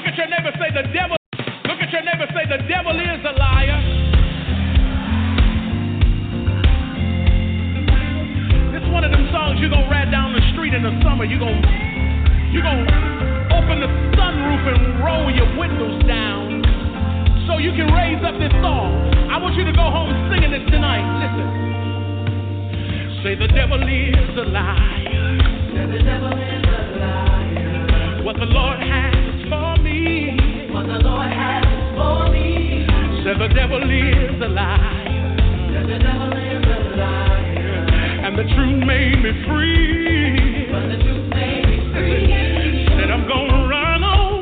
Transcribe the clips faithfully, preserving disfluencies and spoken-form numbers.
Look at your neighbor, say the devil. Look at your neighbor, say the devil is a liar. It's one of them songs you're gonna ride down the street in the summer. You're gonna you're gonna open the sunroof and roll your windows down so you can raise up this song. I want you to go home singing this tonight. Listen. Say the devil is a liar. Say the devil is a liar. What the Lord has for me. What the Lord has for me. Say the devil is a liar. Say the devil is a liar. And the truth made me free. But the truth made me free. Said I'm gonna run on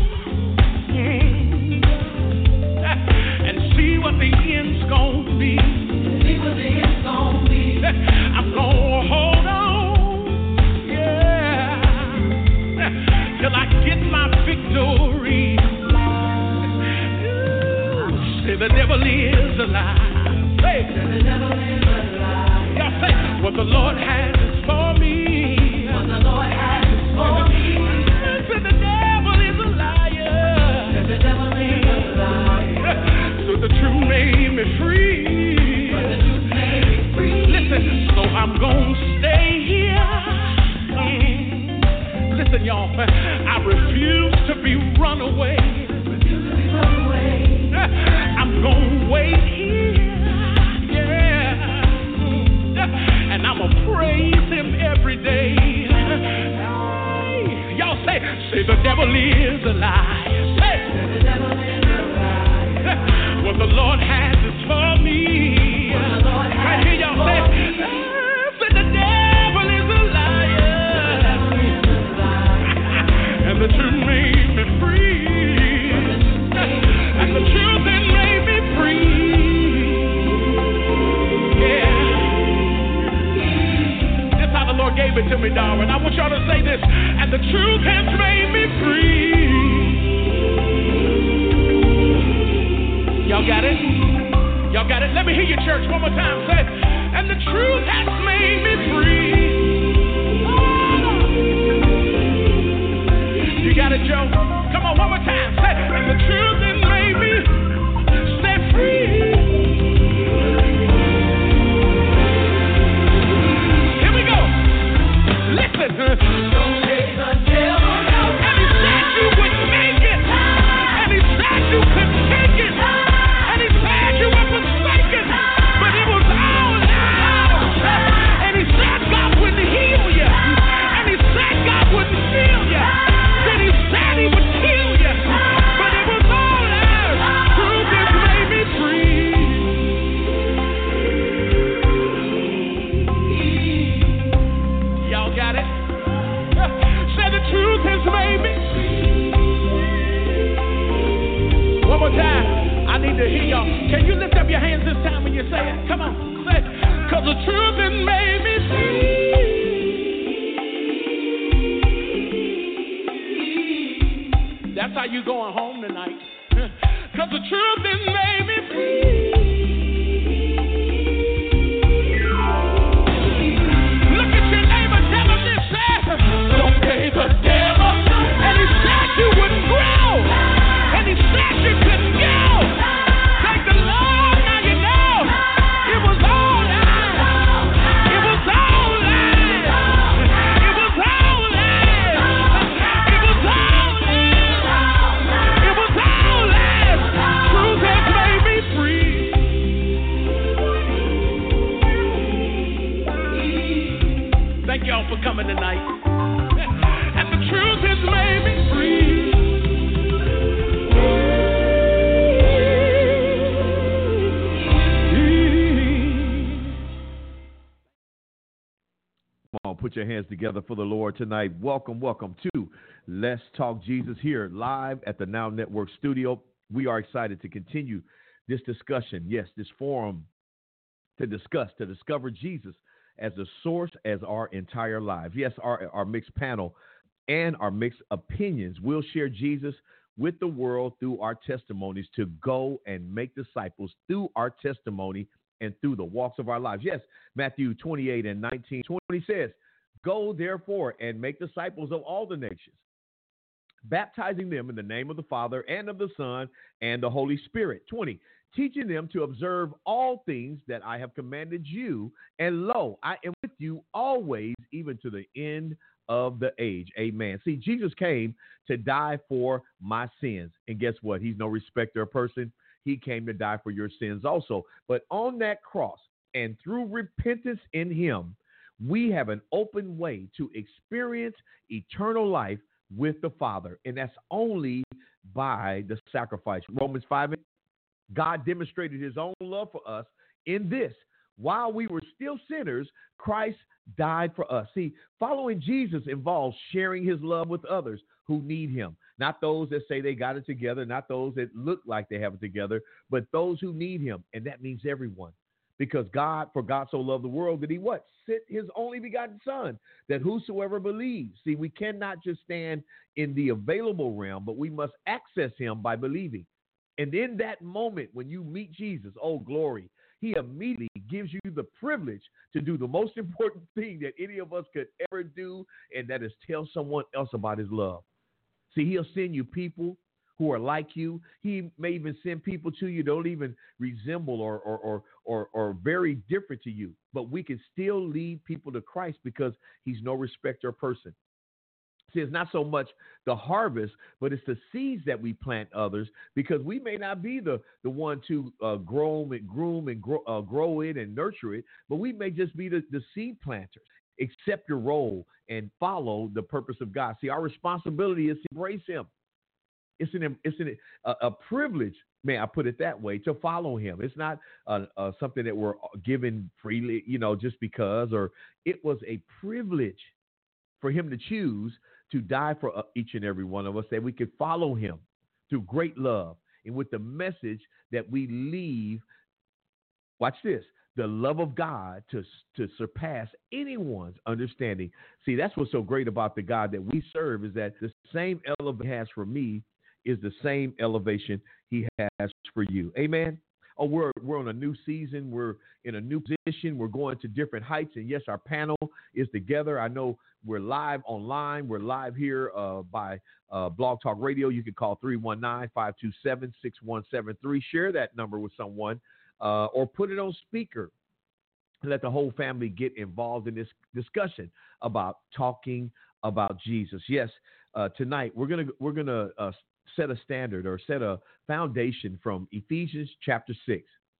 mm, and see what the end's gonna be. See what the end's gonna be. I'm gonna hold on, yeah, till I get my victory. Say the devil is a lie. Say the devil is a lie. Y'all say what the Lord has is for me. What the Lord has is for me. Say the devil is a liar. Say the devil is a liar. So the truth made me free. But the truth made me free. Listen, so I'm gonna stay here. Mm. Listen, y'all, I refuse to be run away. I'm gonna wait here, yeah, and I'ma praise him every day. Hey, y'all say, say the devil is a liar. Say, the devil is a liar. What the Lord has is for me. Right here, y'all say, say the devil is a liar, and the truth made me free. And the truth that made me free. Yeah. This how the Lord gave it to me, darling. I want y'all to say this. And the truth has made me free. Y'all got it? Y'all got it? Let me hear you, church, one more time. Say, and the truth has made me free. Oh. You got it, Joe? Come on, one more time. Say, and the truth has made me set free. Here we go. Listen. Don't take the devil out. And he said you wouldn't make it. And he said you couldn't take it. And he said you were forsaken. But it was all out. And he said God wouldn't heal you. And he said God wouldn't heal you. Then he said he would kill you. But it was all out. Truth has made me free. Y'all got it? Say the truth has made me free. One more time. I need to hear y'all. Can you lift up your hands this time when you say it? Come on. Say it. Because the truth has made me free. That's how you going home tonight. Because the truth has made me free. Look at your neighbor, tell him this, say, don't pay the devil. And he said you wouldn't grow. And he said you couldn't go. Thank the Lord, now you know. It was all lies. It was all lies. It was all lies. It was all lies. It was all lies. Truth has made me free. Thank y'all for coming tonight. And the truth has made me free. Come on, put your hands together for the Lord tonight. Welcome, welcome to Let's Talk Jesus here live at the Now Network studio. We are excited to continue this discussion, yes, this forum to discuss, to discover Jesus as the source, as our entire lives. Yes, our, our mixed panel and our mixed opinions will share Jesus with the world through our testimonies to go and make disciples through our testimony and through the walks of our lives. Yes, Matthew twenty-eight and nineteen, twenty says, go therefore and make disciples of all the nations, baptizing them in the name of the Father and of the Son and the Holy Spirit. twenty, teaching them to observe all things that I have commanded you. And lo, I am with you always, even to the end of the age. Amen. See, Jesus came to die for my sins. And guess what? He's no respecter of person. He came to die for your sins also. But on that cross and through repentance in him, we have an open way to experience eternal life with the Father. And that's only by the sacrifice. Romans five, God demonstrated his own love for us in this. While we were still sinners, Christ died for us. See, following Jesus involves sharing his love with others who need him. Not those that say they got it together, not those that look like they have it together, but those who need him. And that means everyone. Because God, for God so loved the world that he what? Sent his only begotten son, that whosoever believes. See, we cannot just stand in the available realm, but we must access him by believing. And in that moment, when you meet Jesus, oh, glory, he immediately gives you the privilege to do the most important thing that any of us could ever do, and that is tell someone else about his love. See, he'll send you people who are like you. He may even send people to you that don't even resemble or or or or, or very different to you. But we can still lead people to Christ because he's no respecter of person. See, it's not so much the harvest, but it's the seeds that we plant others, because we may not be the, the one to uh, grow and groom and grow, uh, grow it and nurture it, but we may just be the, the seed planters. Accept your role and follow the purpose of God. See, our responsibility is to embrace him. It's an it's an, a, a privilege, may I put it that way, to follow him. It's not uh, uh, something that we're given freely, you know, just because, or it was a privilege for him to choose to die for uh, each and every one of us, that we could follow him through great love and with the message that we leave. Watch this. The love of God to, to surpass anyone's understanding. See, that's what's so great about the God that we serve, is that the same elevation he has for me is the same elevation he has for you. Amen. Oh, we're we're on a new season. We're in a new position. We're going to different heights. And yes, our panel is together. I know we're live online. We're live here uh, by uh, Blog Talk Radio. You can call three one nine, five two seven, six one seven three. Share that number with someone uh, or put it on speaker. Let the whole family get involved in this discussion about talking about Jesus. Yes, uh, tonight we're gonna we're gonna uh, set a standard or set a foundation from Ephesians chapter six.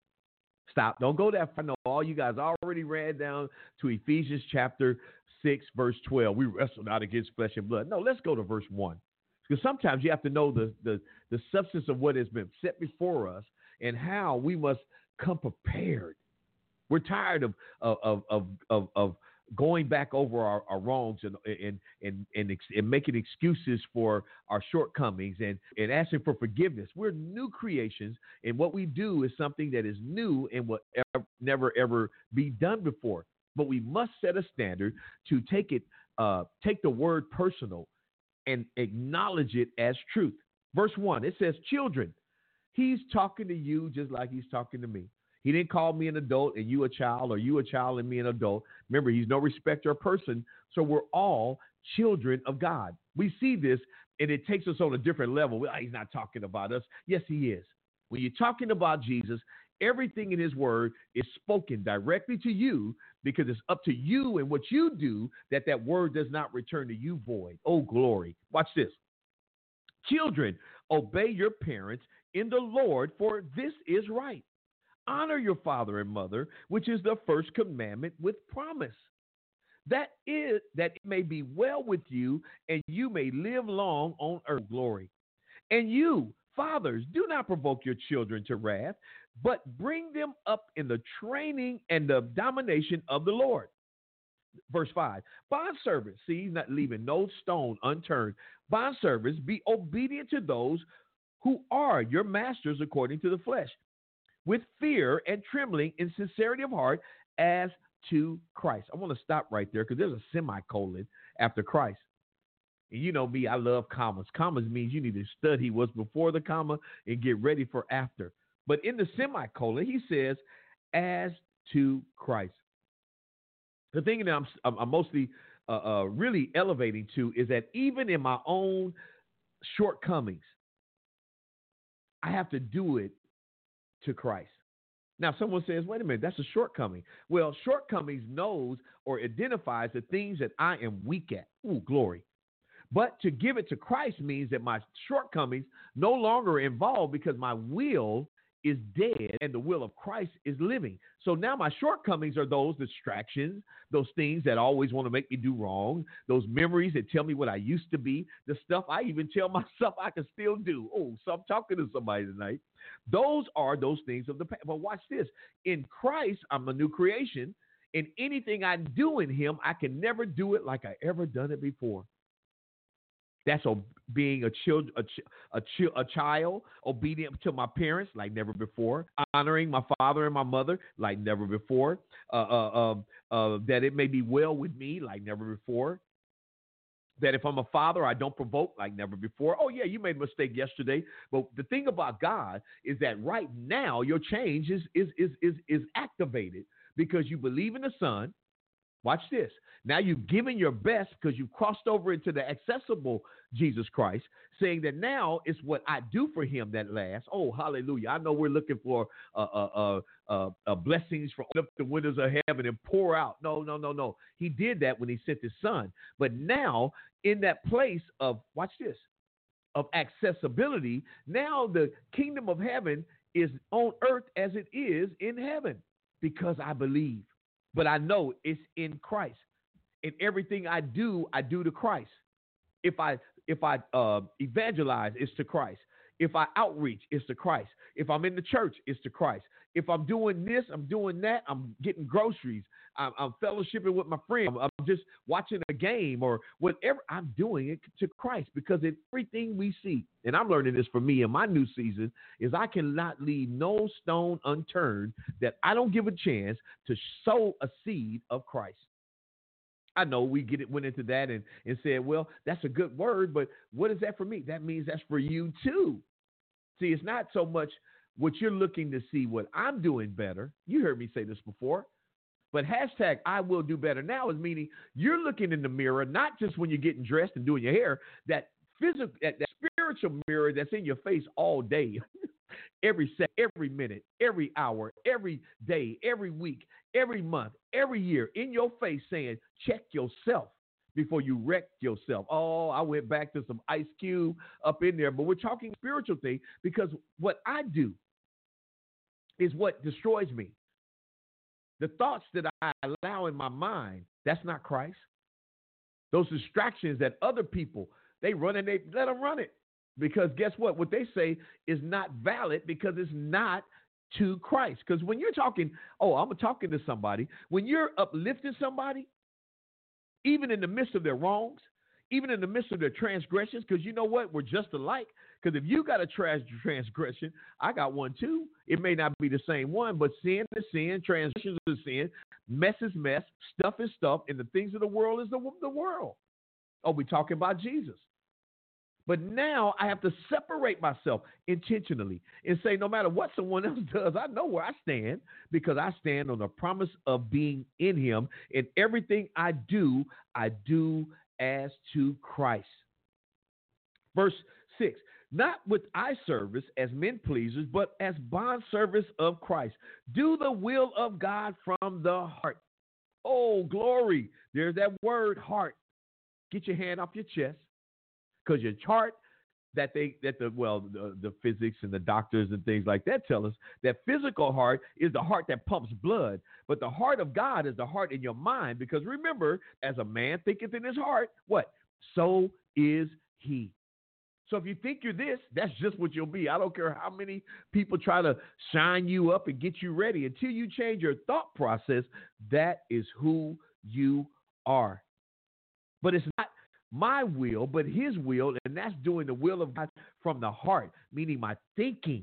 Stop! Don't go that far. No, all you guys already read down to Ephesians chapter six, verse twelve. We wrestle not against flesh and blood. No, let's go to verse one, because sometimes you have to know the the the substance of what has been set before us and how we must come prepared. We're tired of of of of, of going back over our, our wrongs and and and and, and making excuses for our shortcomings and, and asking for forgiveness. We're new creations, and what we do is something that is new and will ever, never ever be done before. But we must set a standard to take it, uh, take the word personal, and acknowledge it as truth. Verse one, it says, "Children, he's talking to you just like he's talking to me." He didn't call me an adult and you a child, or you a child and me an adult. Remember, he's no respecter of person, so we're all children of God. We see this, and it takes us on a different level. Well, he's not talking about us. Yes, he is. When you're talking about Jesus, everything in his word is spoken directly to you, because it's up to you and what you do that that word does not return to you void. Oh, glory. Watch this. "Children, obey your parents in the Lord, for this is right. Honor your father and mother, which is the first commandment with promise, that is that it may be well with you and you may live long on earth." Glory. "And you, fathers, do not provoke your children to wrath, but bring them up in the training and the domination of the Lord." Verse five, "Bondservants," see, he's not leaving no stone unturned. "Bondservants, be obedient to those who are your masters according to the flesh, with fear and trembling in sincerity of heart, as to Christ." I want to stop right there, because there's a semicolon after Christ. And you know me, I love commas. Commas means you need to study what's before the comma and get ready for after. But in the semicolon, he says, "as to Christ." The thing that I'm, I'm mostly uh, uh, really elevating to is that even in my own shortcomings, I have to do it to Christ. Now, someone says, wait a minute, that's a shortcoming. Well, shortcomings knows or identifies the things that I am weak at. Ooh, glory. But to give it to Christ means that my shortcomings no longer involved because my will is dead and the will of Christ is living. So now my shortcomings are those distractions, those things that always want to make me do wrong, those memories that tell me what I used to be, the stuff I even tell myself I can still do. Oh, so I'm talking to somebody tonight. Those are those things of the past. But watch this. In Christ, I'm a new creation. And anything I do in him, I can never do it like I ever done it before. That's being a child, a, a, a child, obedient to my parents like never before, honoring my father and my mother like never before, uh, uh, uh, uh, that it may be well with me like never before, that if I'm a father, I don't provoke like never before. Oh, yeah, you made a mistake yesterday. But the thing about God is that right now your change is, is, is, is, is activated because you believe in the Son. Watch this. Now you've given your best because you've crossed over into the accessible Jesus Christ, saying that now it's what I do for him that lasts. Oh, hallelujah. I know we're looking for uh, uh, uh, uh, uh, blessings from up the windows of heaven and pour out. No, no, no, no. He did that when he sent his son. But now in that place of, watch this, of accessibility, now the kingdom of heaven is on earth as it is in heaven because I believe. But I know it's in Christ. And everything I do, I do to Christ. If I if I uh, evangelize, it's to Christ. If I outreach, it's to Christ. If I'm in the church, it's to Christ. If I'm doing this, I'm doing that, I'm getting groceries, I'm, I'm fellowshipping with my friends, I'm, I'm just watching a game or whatever, I'm doing it to Christ because in everything we see, and I'm learning this for me in my new season, is I cannot leave no stone unturned that I don't give a chance to sow a seed of Christ. I know we get it, went into that and, and said, well, that's a good word, but what is that for me? That means that's for you too. See, it's not so much what you're looking to see what I'm doing better. You heard me say this before, but hashtag I will do better now is meaning you're looking in the mirror, not just when you're getting dressed and doing your hair, that physical, that, that spiritual mirror that's in your face all day. Every second, every minute, every hour, every day, every week, every month, every year in your face saying, check yourself before you wreck yourself. Oh, I went back to some Ice Cube up in there, but we're talking spiritual thing because what I do is what destroys me. The thoughts that I allow in my mind, that's not Christ. Those distractions that other people, they run and they let them run it. Because guess what? What they say is not valid because it's not to Christ. Because when you're talking, oh, I'm talking to somebody. When you're uplifting somebody, even in the midst of their wrongs, even in the midst of their transgressions, because you know what? We're just alike. Because if you got a trans- transgression, I got one too. It may not be the same one, but sin is sin, transgression is sin, mess is mess, stuff is stuff, and the things of the world is the, the world. Oh, we're talking about Jesus. But now I have to separate myself intentionally and say, no matter what someone else does, I know where I stand because I stand on the promise of being in him. And everything I do, I do as to Christ. Verse six, not with eye service as men pleasers, but as bondservants of Christ. Do the will of God from the heart. Oh, glory. There's that word, heart. Get your hand off your chest. Because your heart, that they that the well the, the physics and the doctors and things like that tell us that physical heart is the heart that pumps blood, but the heart of God is the heart in your mind. Because remember, as a man thinketh in his heart, what? So is he. So if you think you're this, that's just what you'll be. I don't care how many people try to shine you up and get you ready. Until you change your thought process, that is who you are. But it's not my will, but his will, and that's doing the will of God from the heart, meaning my thinking.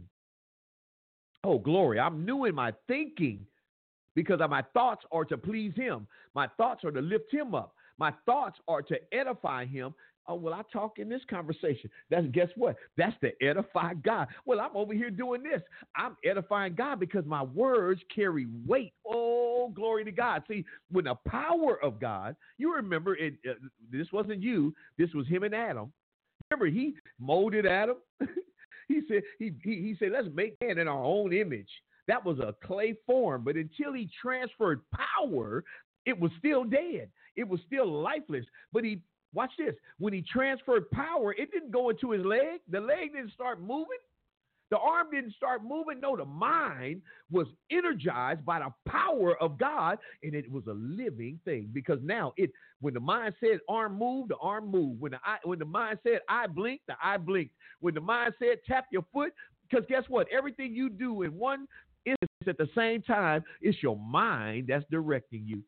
Oh, glory. I'm new in my thinking because my thoughts are to please him. My thoughts are to lift him up. My thoughts are to edify him. Oh, well, I talk in this conversation. That's, guess what? That's to edify God. Well, I'm over here doing this. I'm edifying God because my words carry weight. Oh, glory to God. See, when the power of God, you remember, it, uh, this wasn't you. This was him and Adam. Remember, he molded Adam. he said, he, he, he said, let's make man in our own image. That was a clay form. But until he transferred power, it was still dead. It was still lifeless. But he, watch this, when he transferred power, it didn't go into his leg. The leg didn't start moving. The arm didn't start moving. No, the mind was energized by the power of God, and it was a living thing. Because now, it when the mind said arm move, the arm moved. When the eye, when the mind said eye blink, the eye blinked. When the mind said tap your foot, because guess what? Everything you do in one instance at the same time, it's your mind that's directing you.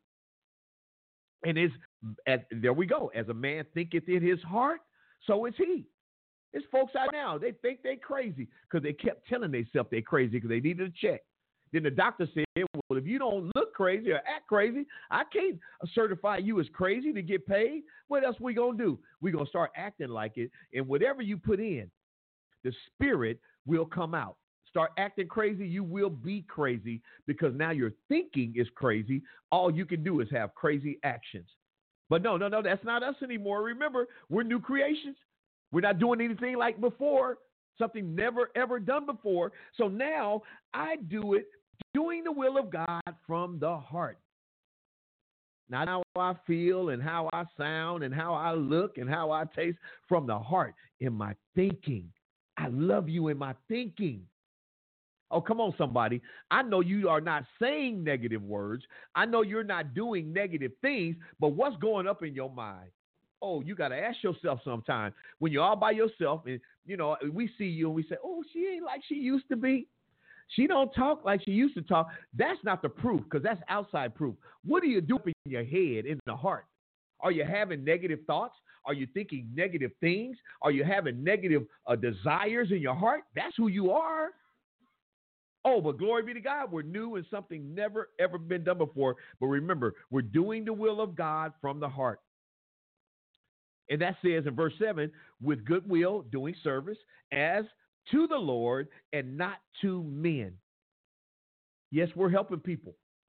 And it's at, there we go. As a man thinketh in his heart, so is he. There's folks out now, they think they crazy because they kept telling themselves they crazy because they needed a check. Then the doctor said, well, if you don't look crazy or act crazy, I can't certify you as crazy to get paid. What else we going to do? We're going to start acting like it. And whatever you put in, the spirit will come out. Start acting crazy, you will be crazy because now your thinking is crazy. All you can do is have crazy actions. But no, no, no, that's not us anymore. Remember, we're new creations. We're not doing anything like before, something never, ever done before. So now I do it doing the will of God from the heart. Not how I feel and how I sound and how I look and how I taste, from the heart in my thinking. I love you in my thinking. Oh, come on, somebody. I know you are not saying negative words. I know you're not doing negative things, but what's going up in your mind? Oh, you got to ask yourself sometime when you're all by yourself and, you know, we see you and we say, oh, she ain't like she used to be. She don't talk like she used to talk. That's not the proof because that's outside proof. What are you doing in your head, in the heart? Are you having negative thoughts? Are you thinking negative things? Are you having negative uh, desires in your heart? That's who you are. Oh, but glory be to God. We're new and something never, ever been done before. But remember, we're doing the will of God from the heart. And that says in verse seven, with goodwill, doing service as to the Lord and not to men. Yes, we're helping people.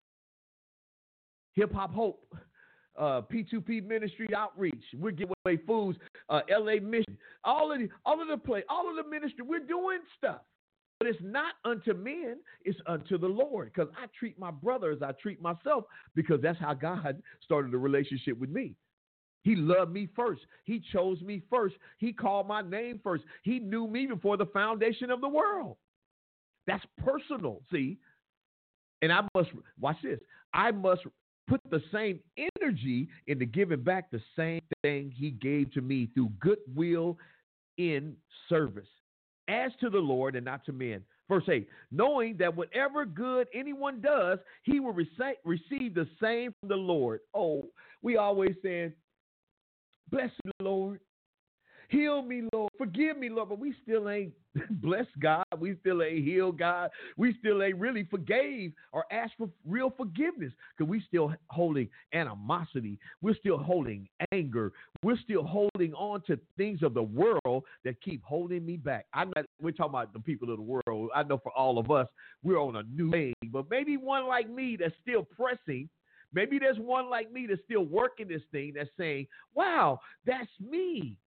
Hip Hop Hope, uh, P two P Ministry Outreach. We're giving away foods, uh, L A Mission, all of the, all of the play, all of the ministry. We're doing stuff. But it's not unto men, it's unto the Lord. Because I treat my brother as I treat myself, because that's how God started a relationship with me. He loved me first. He chose me first. He called my name first. He knew me before the foundation of the world. That's personal, see? And I must, watch this, I must put the same energy into giving back the same thing he gave to me through goodwill in service, as to the Lord and not to men. Verse eight, knowing that whatever good anyone does, he will rece- receive the same from the Lord. Oh, we always saying, bless you, Lord. Heal me, Lord. Forgive me, Lord. But we still ain't blessed God. We still ain't healed God. We still ain't really forgave or asked for real forgiveness because we still holding animosity. We're still holding anger. We're still holding on to things of the world that keep holding me back. I know we're talking about the people of the world. I know for all of us, we're on a new thing. But maybe one like me that's still pressing. Maybe there's one like me that's still working this thing that's saying, wow, that's me.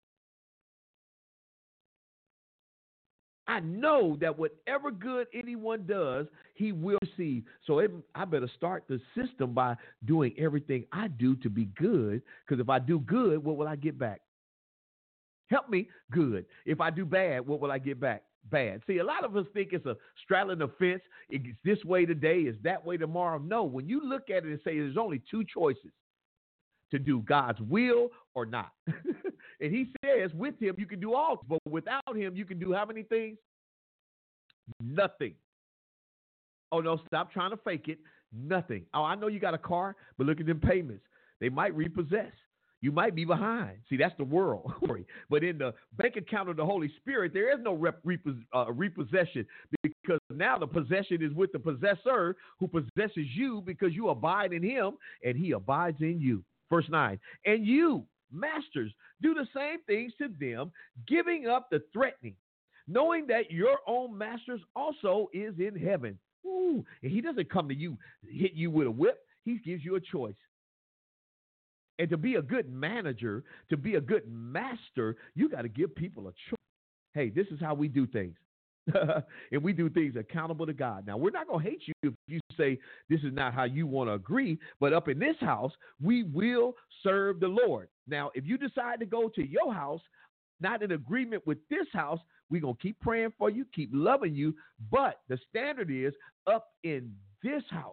I know that whatever good anyone does, he will receive. So it, I better start the system by doing everything I do to be good, because if I do good, what will I get back? Help me, good. If I do bad, what will I get back? Bad. See, a lot of us think it's a straddling the fence. It's this way today, it's that way tomorrow. No, when you look at it and say there's only two choices, to do God's will or not. And he says with him you can do all, but without him you can do how many things? Nothing. Oh, no, stop trying to fake it. Nothing. Oh, I know you got a car, but look at them payments. They might repossess. You might be behind. See, that's the world. But in the bank account of the Holy Spirit, there is no rep- repos- uh, repossession, because now the possession is with the possessor who possesses you, because you abide in him and he abides in you. Verse nine, and you, masters, do the same things to them, giving up the threatening, knowing that your own masters also is in heaven. Ooh, and he doesn't come to you, hit you with a whip. He gives you a choice. And to be a good manager, to be a good master, you got to give people a choice. Hey, this is how we do things. And we do things accountable to God. Now, we're not going to hate you if you say this is not how you want to agree, but up in this house, we will serve the Lord. Now, if you decide to go to your house, not in agreement with this house, we're going to keep praying for you, keep loving you, but the standard is up in this house,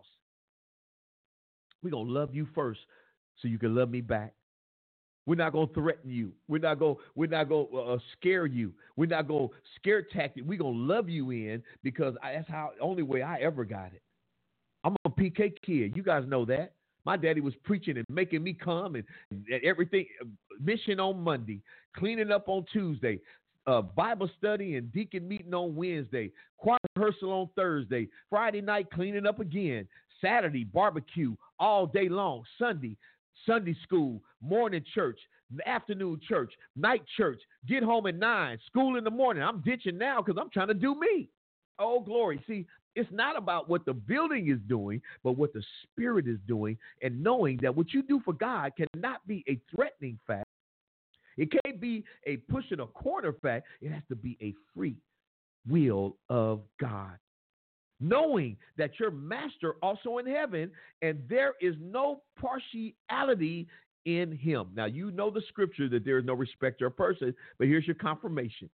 we're going to love you first so you can love me back. We're not going to threaten you. We're not going. We're not going to uh, scare you. We're not going to scare tactic. We're going to love you in because I, that's how only way I ever got it. I'm a P K kid. You guys know that. My daddy was preaching and making me come and, and everything. Mission on Monday, cleaning up on Tuesday, uh, Bible study and deacon meeting on Wednesday, choir rehearsal on Thursday, Friday night cleaning up again, Saturday barbecue all day long, Sunday. Sunday school, morning church, afternoon church, night church, get home at nine, school in the morning. I'm ditching now because I'm trying to do me. Oh, glory. See, it's not about what the building is doing, but what the Spirit is doing, and knowing that what you do for God cannot be a threatening fact. It can't be a push in a corner fact. It has to be a free will of God. Knowing that your master also in heaven, and there is no partiality in him. Now, you know the scripture that there is no respecter of person, but here's your confirmation.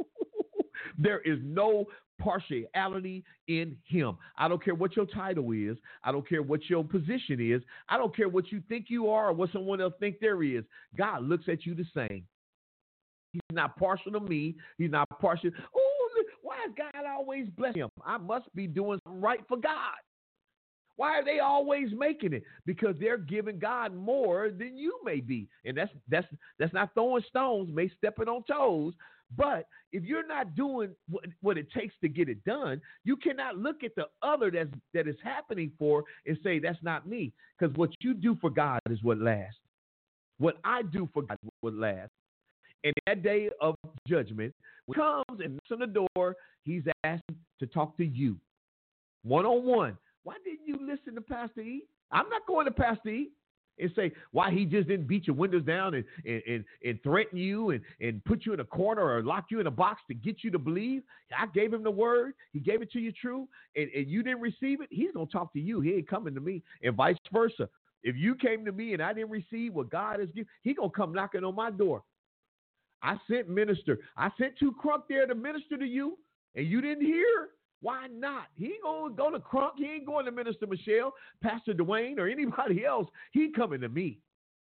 There is no partiality in him. I don't care what your title is. I don't care what your position is. I don't care what you think you are or what someone else think there is. God looks at you the same. He's not partial to me. He's not partial. Oh, why is God always blessing him? I must be doing something right for God. Why are they always making it? Because they're giving God more than you may be. And that's that's that's not throwing stones, may stepping on toes. But if you're not doing what, what it takes to get it done, you cannot look at the other that's, that is happening for and say, that's not me. Because what you do for God is what lasts. What I do for God is what lasts. And that day of judgment, when he comes and knocks on the door, he's asking to talk to you one-on-one. Why didn't you listen to Pastor E? I'm not going to Pastor E and say why he just didn't beat your windows down and, and, and, and threaten you and, and put you in a corner or lock you in a box to get you to believe. I gave him the word. He gave it to you true, and, and you didn't receive it. He's going to talk to you. He ain't coming to me, and vice versa. If you came to me and I didn't receive what God has given, he's going to come knocking on my door. I sent minister. I sent two Crunk there to minister to you, and you didn't hear. Why not? He ain't going to go to Crunk. He ain't going to Minister Michelle, Pastor Dwayne, or anybody else. He coming to me.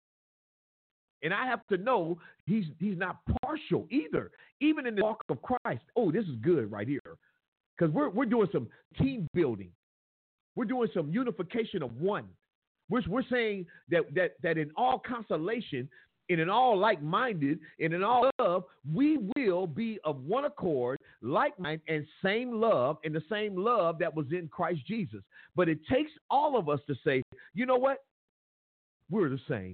And I have to know he's he's not partial either, even in the walk of Christ. Oh, this is good right here, because we're, we're doing some team building. We're doing some unification of one. We're, we're saying that, that, that in all consolation, and in all like-minded, and in all love, we will be of one accord, like-minded, and same love, and the same love that was in Christ Jesus. But it takes all of us to say, you know what? We're the same.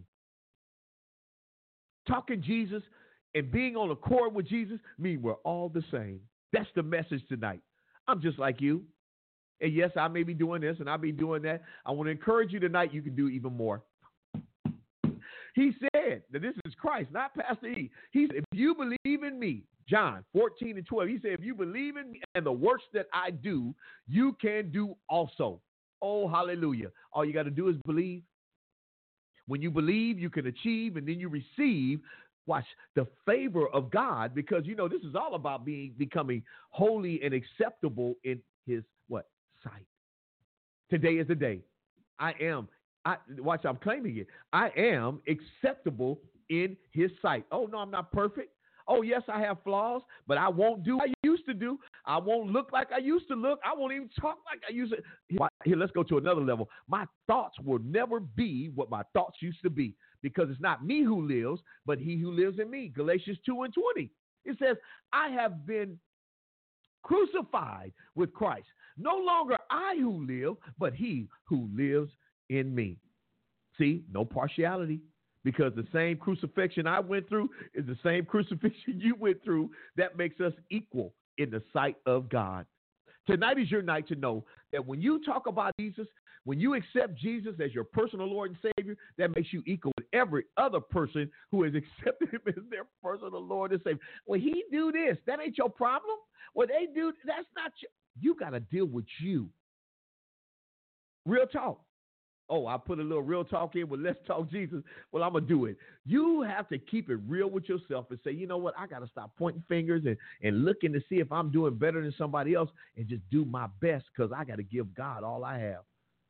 Talking Jesus and being on accord with Jesus mean we're all the same. That's the message tonight. I'm just like you. And yes, I may be doing this, and I'll be doing that. I want to encourage you tonight. You can do even more. He said that this is Christ, not Pastor E. He said, if you believe in me, John fourteen and twelve, he said, if you believe in me and the works that I do, you can do also. Oh, hallelujah. All you got to do is believe. When you believe, you can achieve, and then you receive, watch, the favor of God, because, you know, this is all about being becoming holy and acceptable in his, what, sight. Today is the day. I am. I, watch, I'm claiming it. I am acceptable in his sight. Oh, no, I'm not perfect. Oh, yes, I have flaws, but I won't do what I used to do. I won't look like I used to look. I won't even talk like I used to. Here, let's go to another level. My thoughts will never be what my thoughts used to be, because it's not me who lives, but he who lives in me. Galatians two and twenty. It says, I have been crucified with Christ. No longer I who live, but he who lives in me. See, no partiality, because the same crucifixion I went through is the same crucifixion you went through. That makes us equal in the sight of God. Tonight is your night to know that when you talk about Jesus, When you accept Jesus as your personal Lord and Savior, that makes you equal with every other person who has accepted him as their personal Lord and Savior. When he do this, that ain't your problem. When they do, that's not your, you got to deal with you. Real talk. Oh, I put a little real talk in with Let's Talk Jesus. Well, I'm going to do it. You have to keep it real with yourself and say, you know what? I got to stop pointing fingers and, and looking to see if I'm doing better than somebody else and just do my best because I got to give God all I have.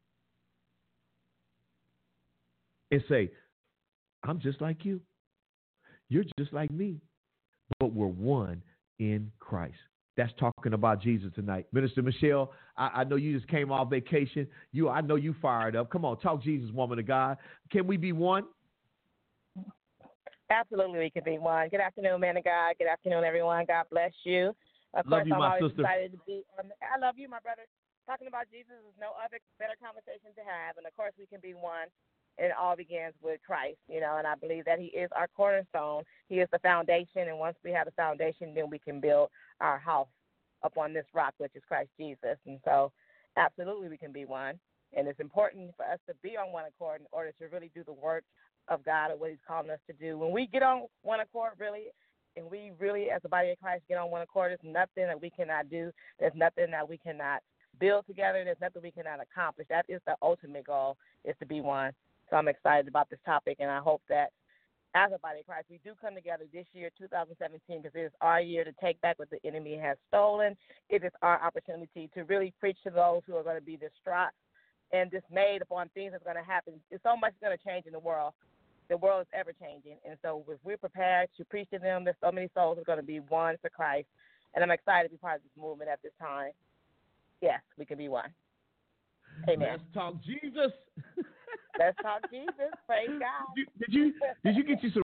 And say, I'm just like you. You're just like me. But we're one in Christ. That's talking about Jesus tonight. Minister Michelle, I, I know you just came off vacation. You, I know you fired up. Come on, talk Jesus, woman of God. Can we be one? Absolutely, we can be one. Good afternoon, man of God. Good afternoon, everyone. God bless you. Of love course, you, I'm my always sister. excited to be on. I love you, my brother. Talking about Jesus is no other better conversation to have. And, of course, we can be one. It all begins with Christ, you know, and I believe that he is our cornerstone. He is the foundation, and once we have the foundation, then we can build our house upon this rock, which is Christ Jesus. And so, absolutely, we can be one. And it's important for us to be on one accord in order to really do the work of God or what he's calling us to do. When we get on one accord, really, and we really, as the body of Christ, get on one accord, there's nothing that we cannot do. There's nothing that we cannot build together. There's nothing we cannot accomplish. That is the ultimate goal, is to be one. So I'm excited about this topic, and I hope that as a body of Christ, we do come together this year, two thousand seventeen, because it is our year to take back what the enemy has stolen. It is our opportunity to really preach to those who are going to be distraught and dismayed upon things that's going to happen. There's so much going to change in the world. The world is ever-changing, and so if we're prepared to preach to them, there's so many souls that are going to be one for Christ, and I'm excited to be part of this movement at this time. Yes, we can be one. Amen. Let's talk Jesus. Let's talk Jesus. Praise God. Did you did you, did you get you some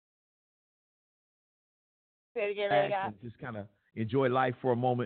Say it again, man, God. and just kind of enjoy life for a moment?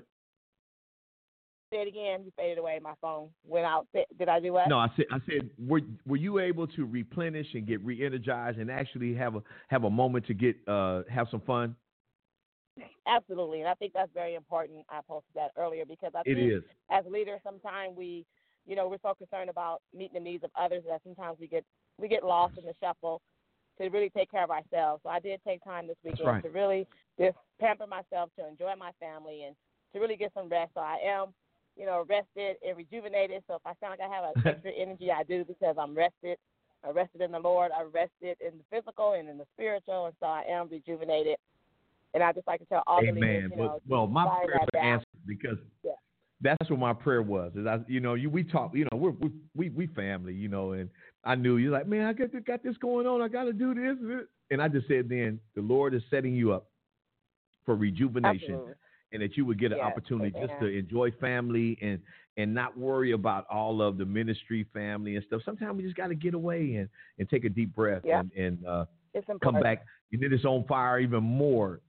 Say it again. You faded away. My phone went out. Did I do what? No, I said I said were were you able to replenish and get re-energized and actually have a have a moment to get uh have some fun? Absolutely, and I think that's very important. I posted that earlier because I It think is. as leaders, sometimes we, you know, we're so concerned about meeting the needs of others that sometimes we get we get lost in the shuffle to really take care of ourselves. So I did take time this weekend right. to really just pamper myself, to enjoy my family, and to really get some rest. So I am, you know, rested and rejuvenated. So if I sound like I have an extra energy, I do because I'm rested. I'm rested in the Lord. I'm rested in the physical and in the spiritual, and so I am rejuvenated. And I just like to tell all Amen. the leaders, you know, well, well, my sorry prayers about are that. answered because Yeah. that's what my prayer was. Is I, you know, you we talk, you know, we're we we, we family, you know, and I knew you're like, man, I got got this going on. I got to do this, and I just said, then the Lord is setting you up for rejuvenation, Absolutely. and that you would get an Yes. opportunity Amen. just to enjoy family and and not worry about all of the ministry, family, and stuff. Sometimes we just got to get away and, and take a deep breath Yeah. and and uh, It's important. come back. And then it's on fire even more.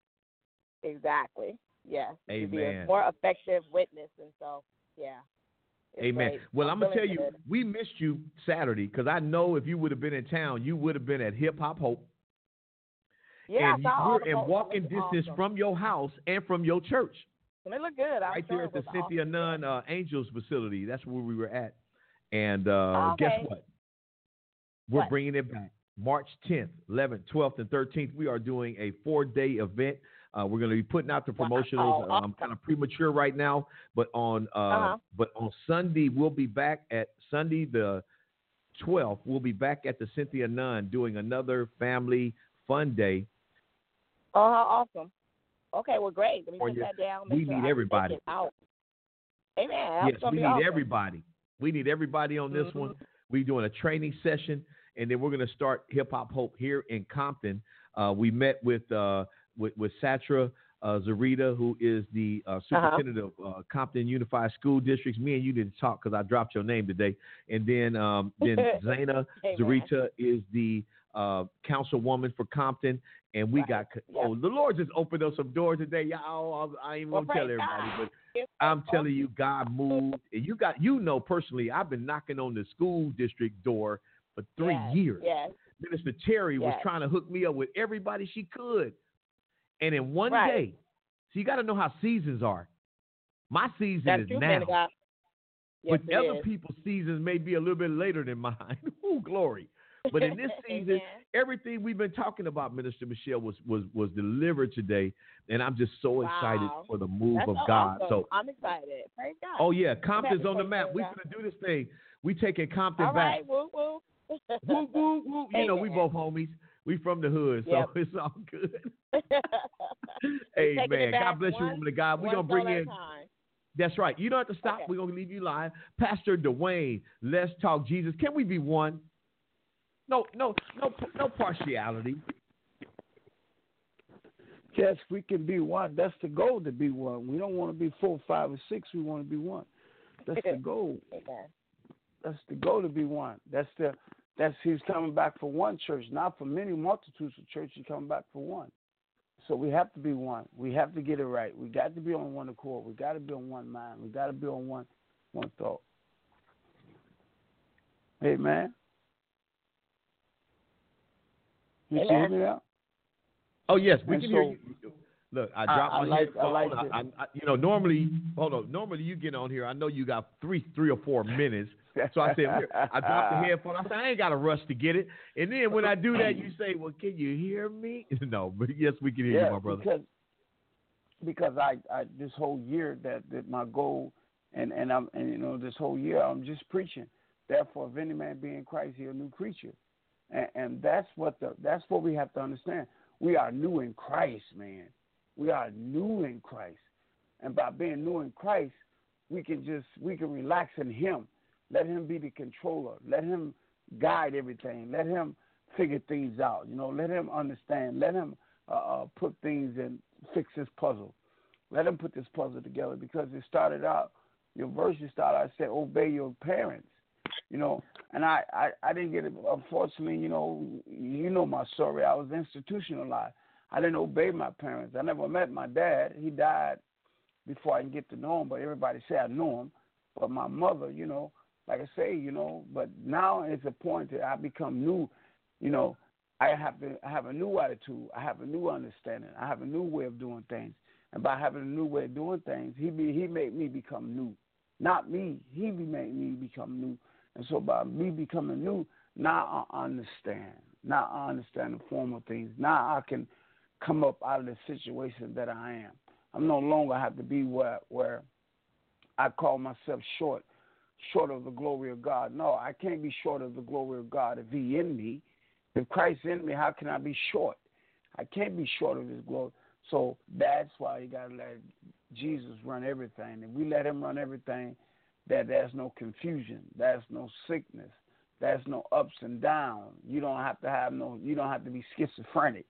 Exactly. Yes. To be a Amen. more effective witness, and so yeah. It's Amen. great. Well, I'm, gonna tell willing you, to- we missed you Saturday because I know if you would have been in town, you would have been at Hip Hop Hope. Yeah, and I saw all we're the in posts. walking It distance looked awesome. from your house and from your church. And it looked good. I'm Right sure there it at the was Cynthia awesome. Nunn uh, Angels facility. That's where we were at. And uh, Okay. guess what? We're What? bringing it back. March tenth, eleventh, twelfth, and thirteenth, we are doing a four-day event. Uh, we're going to be putting out the promotionals. Wow. Uh, I'm kind of premature right now, but on uh, Uh-huh. but on Sunday we'll be back at Sunday the twelfth. We'll be back at the Cynthia Nunn doing another family fun day. Oh, how awesome. Okay, well, great. Let me For put you. that down. We Make sure need I everybody. Take it out. Amen. That's Yes, gonna we be need awesome. everybody. We need everybody on this Mm-hmm. one. We're doing a training session, and then we're going to start Hip Hop Hope here in Compton. Uh, we met with uh, with, with Satra uh, Zarita, who is the uh, superintendent of uh, Compton Unified School Districts. Me and you didn't talk because I dropped your name today. And then um, then Zaina Amen. Zarita is the uh, councilwoman for Compton. And we Right. got, Yeah. oh, the Lord just opened up some doors today. Y'all, I ain't even Well, going to tell praise everybody, God. but It's I'm so telling you, God moved. And you got, you know, personally, I've been knocking on the school district door for three Yes, years. Yes. Minister Terry was Yes. trying to hook me up with everybody she could. And in one Right. day, so you got to know how seasons are. My season That's is true, now. man of God. Yes, but other is. people's seasons may be a little bit later than mine. Ooh, glory. But in this season, everything we've been talking about, Minister Michelle, was was was delivered today, and I'm just so wow. excited for the move That's of so God. Awesome. So I'm excited. Praise God. Oh yeah, Compton's on the map. Praise We God. gonna do this thing. We taking Compton All back. right, woo woo. woo woo woo. You know, we both homies. We from the hood, so yep. it's all good. Hey man, God bless you, woman of God. We're gonna bring in. That's right. You don't have to stop. Okay. We're gonna leave you live. Pastor Dwayne, let's talk Jesus. Can we be one? No, no, no, no partiality. Yes, we can be one. That's the goal, to be one. We don't want to be four, five, or six. We want to be one. That's the goal. Okay. That's the goal, to be one. That's the. That's he's coming back for one church, not for many multitudes of churches. He's coming back for one. So we have to be one. We have to get it right. We got to be on one accord. We got to be on one mind. We got to be on one, one thought. Amen. You see me now? Oh yes, we and can so, hear you. Look, I dropped I, I my like, headphone. I like I, I, you know, normally, hold on. Normally, you get on here. I know you got three, three or four minutes. So I said, here, I dropped the headphone. I said, I ain't got to rush to get it. And then when I do that, you say, well, can you hear me? No, but yes, we can hear yeah, you, my brother. Because, because I, I, this whole year that, that my goal, and and I'm, and you know, this whole year I'm just preaching. Therefore, if any man be in Christ, he a new creature, and, and that's what the, that's what we have to understand. We are new in Christ, man. We are new in Christ, and by being new in Christ, we can just we can relax in Him. Let Him be the controller. Let Him guide everything. Let Him figure things out. You know, let Him understand. Let Him uh, uh, put things and fix this puzzle. Let Him put this puzzle together, because it started out. Your verse started out, I said, obey your parents. You know, and I, I, I didn't get it. Unfortunately, you know, you know my story. I was institutionalized. I didn't obey my parents. I never met my dad. He died before I can get to know him, but everybody say I know him. But my mother, you know, like I say, you know, but now it's a point that I become new. You know, I have to I have a new attitude. I have a new understanding. I have a new way of doing things. And by having a new way of doing things, he be, he made me become new. Not me. He made me become new. And so by me becoming new, now I understand. Now I understand the form of things. Now I can come up out of the situation that I am. I'm no longer have to be where where I call myself short, short of the glory of God. No, I can't be short of the glory of God if He in me. If Christ in me, how can I be short? I can't be short of His glory. So that's why you got to let Jesus run everything. If we let Him run everything, that there's no confusion, there's no sickness, there's no ups and downs. You don't have to have no. You don't have to be schizophrenic.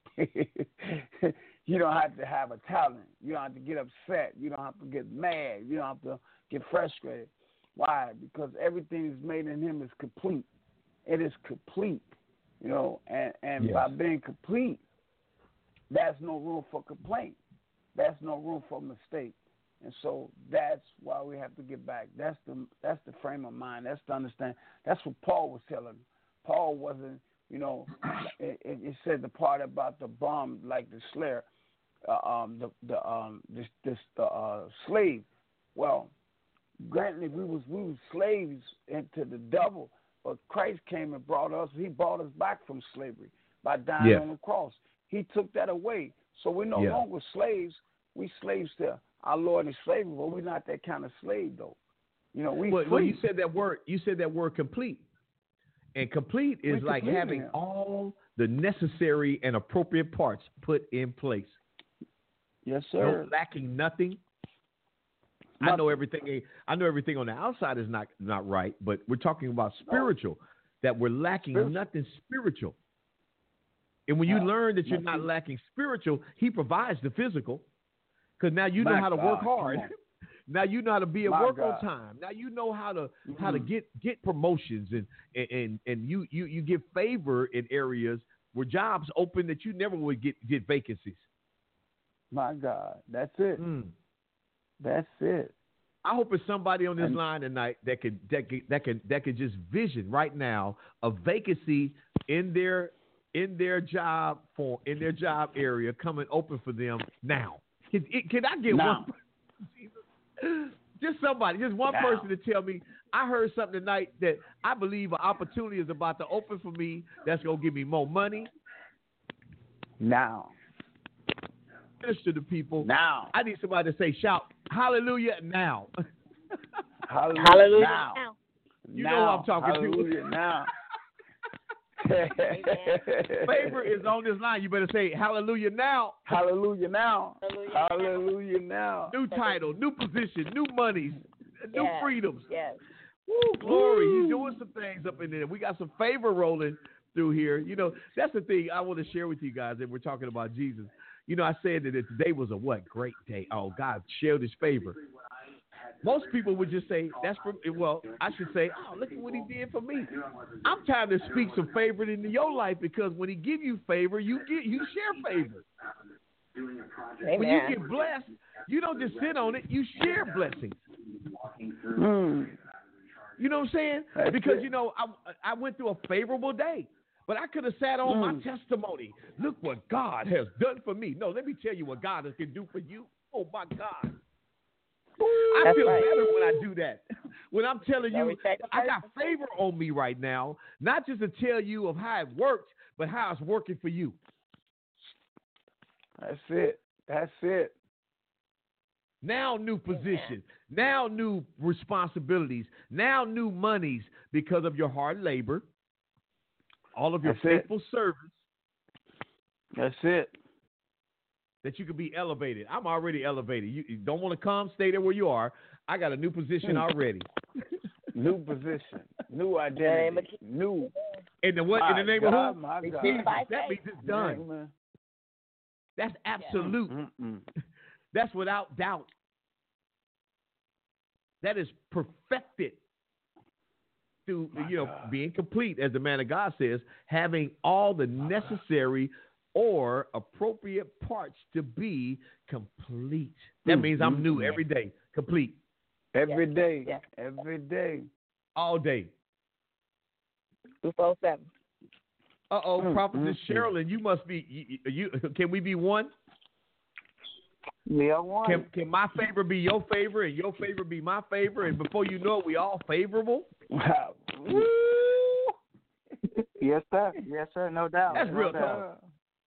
You don't have to have a talent. You don't have to get upset. You don't have to get mad. You don't have to get frustrated. Why? Because everything is made in Him is complete. It is complete, you know. And and yes. by being complete, there's no room for complaint. There's no room for mistake. And so that's why we have to get back. That's the that's the frame of mind. That's to understand. That's what Paul was telling. Paul wasn't, you know, it, it said the part about the bomb, like the slayer, uh, um, the the um, this this the uh, slave. Well, granted, we was we was slaves into the devil, but Christ came and brought us. He brought us back from slavery by dying yeah. on the cross. He took that away, so we're no yeah. longer slaves. We slaves to our Lord and Savior, but we're not that kind of slave, though. You know, we. Well, free. well, you said that word. You said that word complete, and complete is we like having him. all the necessary and appropriate parts put in place. Yes, sir. No, lacking nothing. nothing. I know everything. I know everything on the outside is not not right, but we're talking about spiritual. No. That we're lacking spiritual. nothing spiritual. And when you no, learn that you're nothing. not lacking spiritual, He provides the physical. Because now you know My how to God, work hard. Now you know how to be at My work God. on time. Now you know how to mm-hmm. how to get, get promotions and and and you, you you get favor in areas where jobs open that you never would get get vacancies. My God, that's it. Mm. That's it. I hope it's somebody on this and, line tonight that could that could that could that could just vision right now a vacancy in their in their job for in their job area coming open for them now. Can, can I get now. one? Jesus. Just somebody, just one Now. person to tell me, I heard something tonight that I believe an opportunity is about to open for me that's going to give me more money. Now. Minister to people. Now. I need somebody to say, shout, hallelujah, now. Hallelujah. Hallelujah. Now. Now. You now. know who I'm talking Hallelujah. to. Now. Favor is on this line. You better say, hallelujah, now. Hallelujah now. Hallelujah. Hallelujah now. New title, new position, new monies, new Yes. freedoms. Yes. Woo, glory. Woo. He's doing some things up in there. We got some favor rolling through here. You know, that's the thing I want to share with you guys that we're talking about Jesus. You know, I said that today was a what? Great day. Oh, God shared his favor. Most people would just say, that's for, well, I should say, oh, look at what he did for me. I'm trying to speak some favor into your life because when he give you favor, you get you share favor. Amen. When you get blessed, you don't just sit on it, you share blessings. Mm. You know what I'm saying? That's Because, it. you know, I, I went through a favorable day, but I could have sat on Mm. my testimony. Look what God has done for me. No, let me tell you what God can do for you. Oh, my God. I That's feel right. better when I do that. When I'm telling So you, we take the I got person. favor on me right now, not just to tell you of how it worked, but how it's working for you. That's it. That's it. Now new position, now new responsibilities, now new monies because of your hard labor, all of your That's it. faithful service, That's it. that you could be elevated. I'm already elevated. You, you don't want to come, stay there where you are. I got a new position Hmm. already. New position. New name of identity. New. In the what? In the My name God, of who? my God. Jesus. By That faith. means it's done. Amen. That's absolute. Mm-mm. That's without doubt. That is perfected through, My you know, God. being complete, as the man of God says, having all the necessary or appropriate parts to be complete. That Mm, means I'm mm, new mm. every day, complete, Every day. Yes. Every day. all day. two four seven. Uh-oh, Mm, Prophetess mm, mm. Sherilyn, you must be, you, you. Can we be one? We are one. Can, can my favor be your favor and your favor be my favor? And before you know it, we all favorable? Wow. Woo! Yes, sir. Yes, sir. No doubt. That's no real doubt. talk.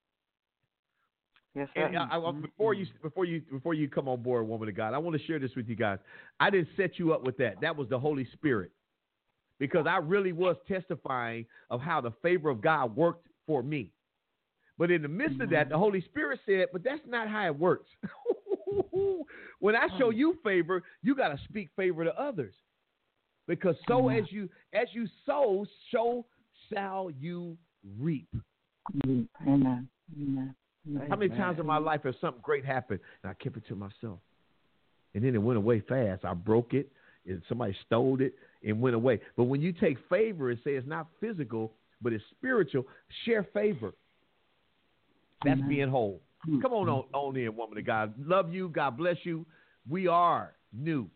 Yes, sir. And I, I, before you before you before you come on board, woman of God, I want to share this with you guys. I didn't set you up with that. That was the Holy Spirit, because I really was testifying of how the favor of God worked for me. But in the midst mm-hmm. of that, the Holy Spirit said, "But that's not how it works. When I show you favor, you got to speak favor to others, because so mm-hmm. as you as you sow, so shall you reap." Amen. Amen. Amen. How many times in my life has something great happened and I kept it to myself, and then it went away fast? I broke it, and somebody stole it, and went away. But when you take favor and say it's not physical, but it's spiritual, share favor. That's mm-hmm. being whole. Mm-hmm. Come on, on on in, woman of God. Love you. God bless you. We are new.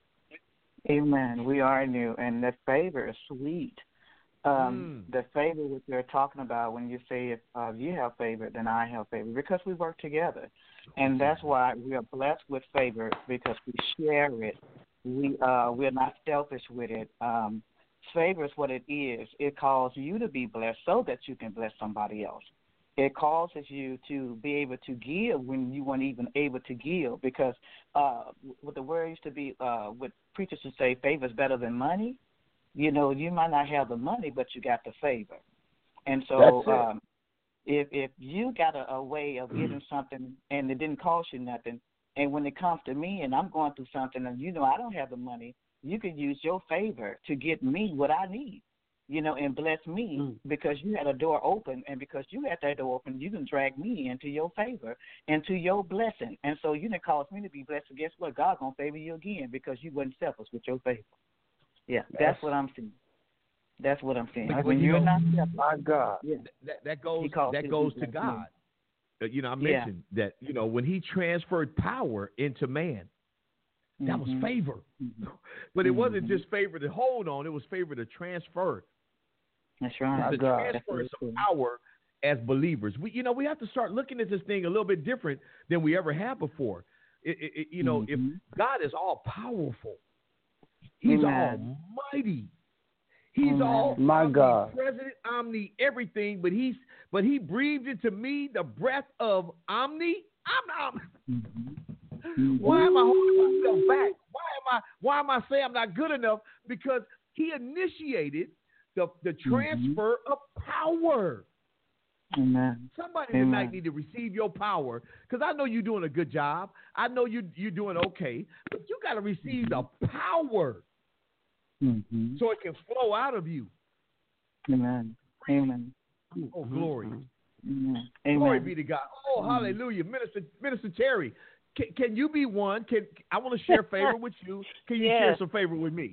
Amen. We are new, and that favor is sweet. Um, mm. The favor that you're talking about when you say if uh, you have favor, then I have favor, because we work together. And that's why we are blessed with favor, because we share it. We, uh, we're not selfish with it. Um, favor is what it is. It calls you to be blessed so that you can bless somebody else. It causes you to be able to give when you weren't even able to give, because uh, what the word used to be, uh, what preachers would say, favor is better than money. You know, you might not have the money, but you got the favor. And so um, if if you got a, a way of getting something and it didn't cost you nothing, and when it comes to me and I'm going through something and, you know, I don't have the money, you can use your favor to get me what I need, you know, and bless me mm. because you had a door open, and because you had that door open, you can drag me into your favor, into your blessing. And so you didn't cause me to be blessed, and guess what? God's going to favor you again because you wasn't selfish with your favor. Yeah, that's, that's what I'm seeing. That's what I'm saying. When you you're know, not selfish, my God, yeah. that, that goes that goes to God. Uh, you know, I mentioned yeah. that, you know, when he transferred power into man, that mm-hmm. was favor. Mm-hmm. But it mm-hmm. wasn't just favor to hold on, it was favor to transfer. That's right. To transfer some power as believers. We, you know, we have to start looking at this thing a little bit different than we ever have before. it, it, you know, mm-hmm. if God is all powerful, He's Amen. almighty. He's Amen. all My God. omnipresent, omni everything, but he's but he breathed into me the breath of omni. I'm not. Mm-hmm. Why am I holding myself back? Why am I why am I saying I'm not good enough? Because he initiated the, the transfer mm-hmm. of power. Amen. Somebody Amen. tonight need to receive your power, because I know you're doing a good job. I know you you're doing okay, but you got to receive mm-hmm. the power. Mm-hmm. So it can flow out of you. Amen. Amen. Oh, glory. Amen. Glory Amen. be to God. Oh, mm-hmm. hallelujah. Minister Minister Terry, can, can you be one? Can I want to share favor with you? Can you yes. share some favor with me?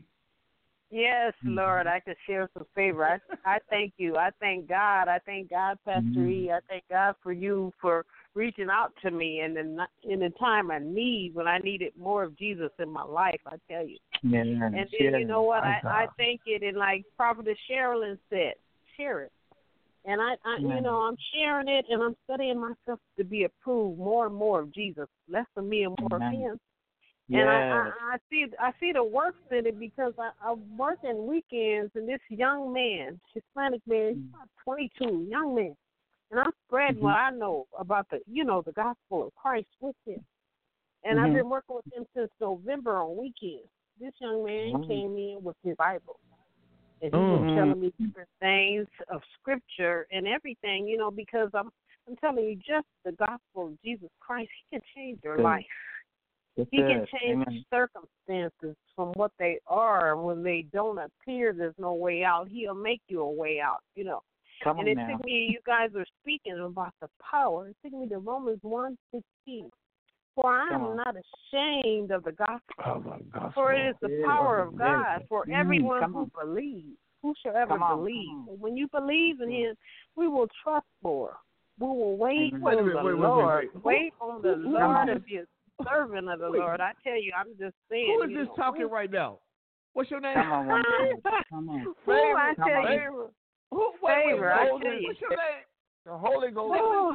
Yes, Lord, I can share some favor. I, I thank you. I thank God. I thank God, Pastor mm-hmm. E. I thank God for you for reaching out to me in the in the time I need, when I needed more of Jesus in my life. I tell you. Yeah, and then yeah, you know what? I, I, I think it, and like Prophetess Sherilyn said, share it. And I, I yeah. you know, I'm sharing it, and I'm studying myself to be approved more and more of Jesus, less of me and more Amen. Of Him. Yes. And I, I, I see I see the works in it, because I, I'm working weekends, and this young man, Hispanic man, he's about twenty-two, young man, and I'm spreading mm-hmm. what I know about the, you know, the gospel of Christ with him. And mm-hmm. I've been working with him since November on weekends. This young man mm-hmm. came in with his Bible, and he mm-hmm. was telling me different things of Scripture and everything, you know, because I'm I'm telling you, just the gospel of Jesus Christ, He can change your mm-hmm. life. It's he can good. change Amen. Circumstances from what they are. When they don't appear there's no way out, He'll make you a way out, you know. Come and on it now. took me, you guys are speaking about the power. It took me to Romans one sixteen. For I am not ashamed of the gospel, oh, my gospel. For it is the yeah. power of God yeah. for mm, everyone who believes. Who shall ever on, believe? When you believe in Him, we will trust more. We will wait Amen. on Wait, the wait, wait, Lord. wait, wait. Wait on the Come Lord on. of His servant of the Wait. Lord. I tell you, I'm just saying. Who is you this know, talking who, right now? What's your name? Come on, one Come on. Who I Come tell on. you, Who, wait, wait, favor. wait, I wait, tell you. What's your name? The Holy Ghost. Oh,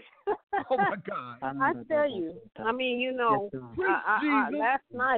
Oh my God! I tell you. I mean, you know, yes, I, I, I, last night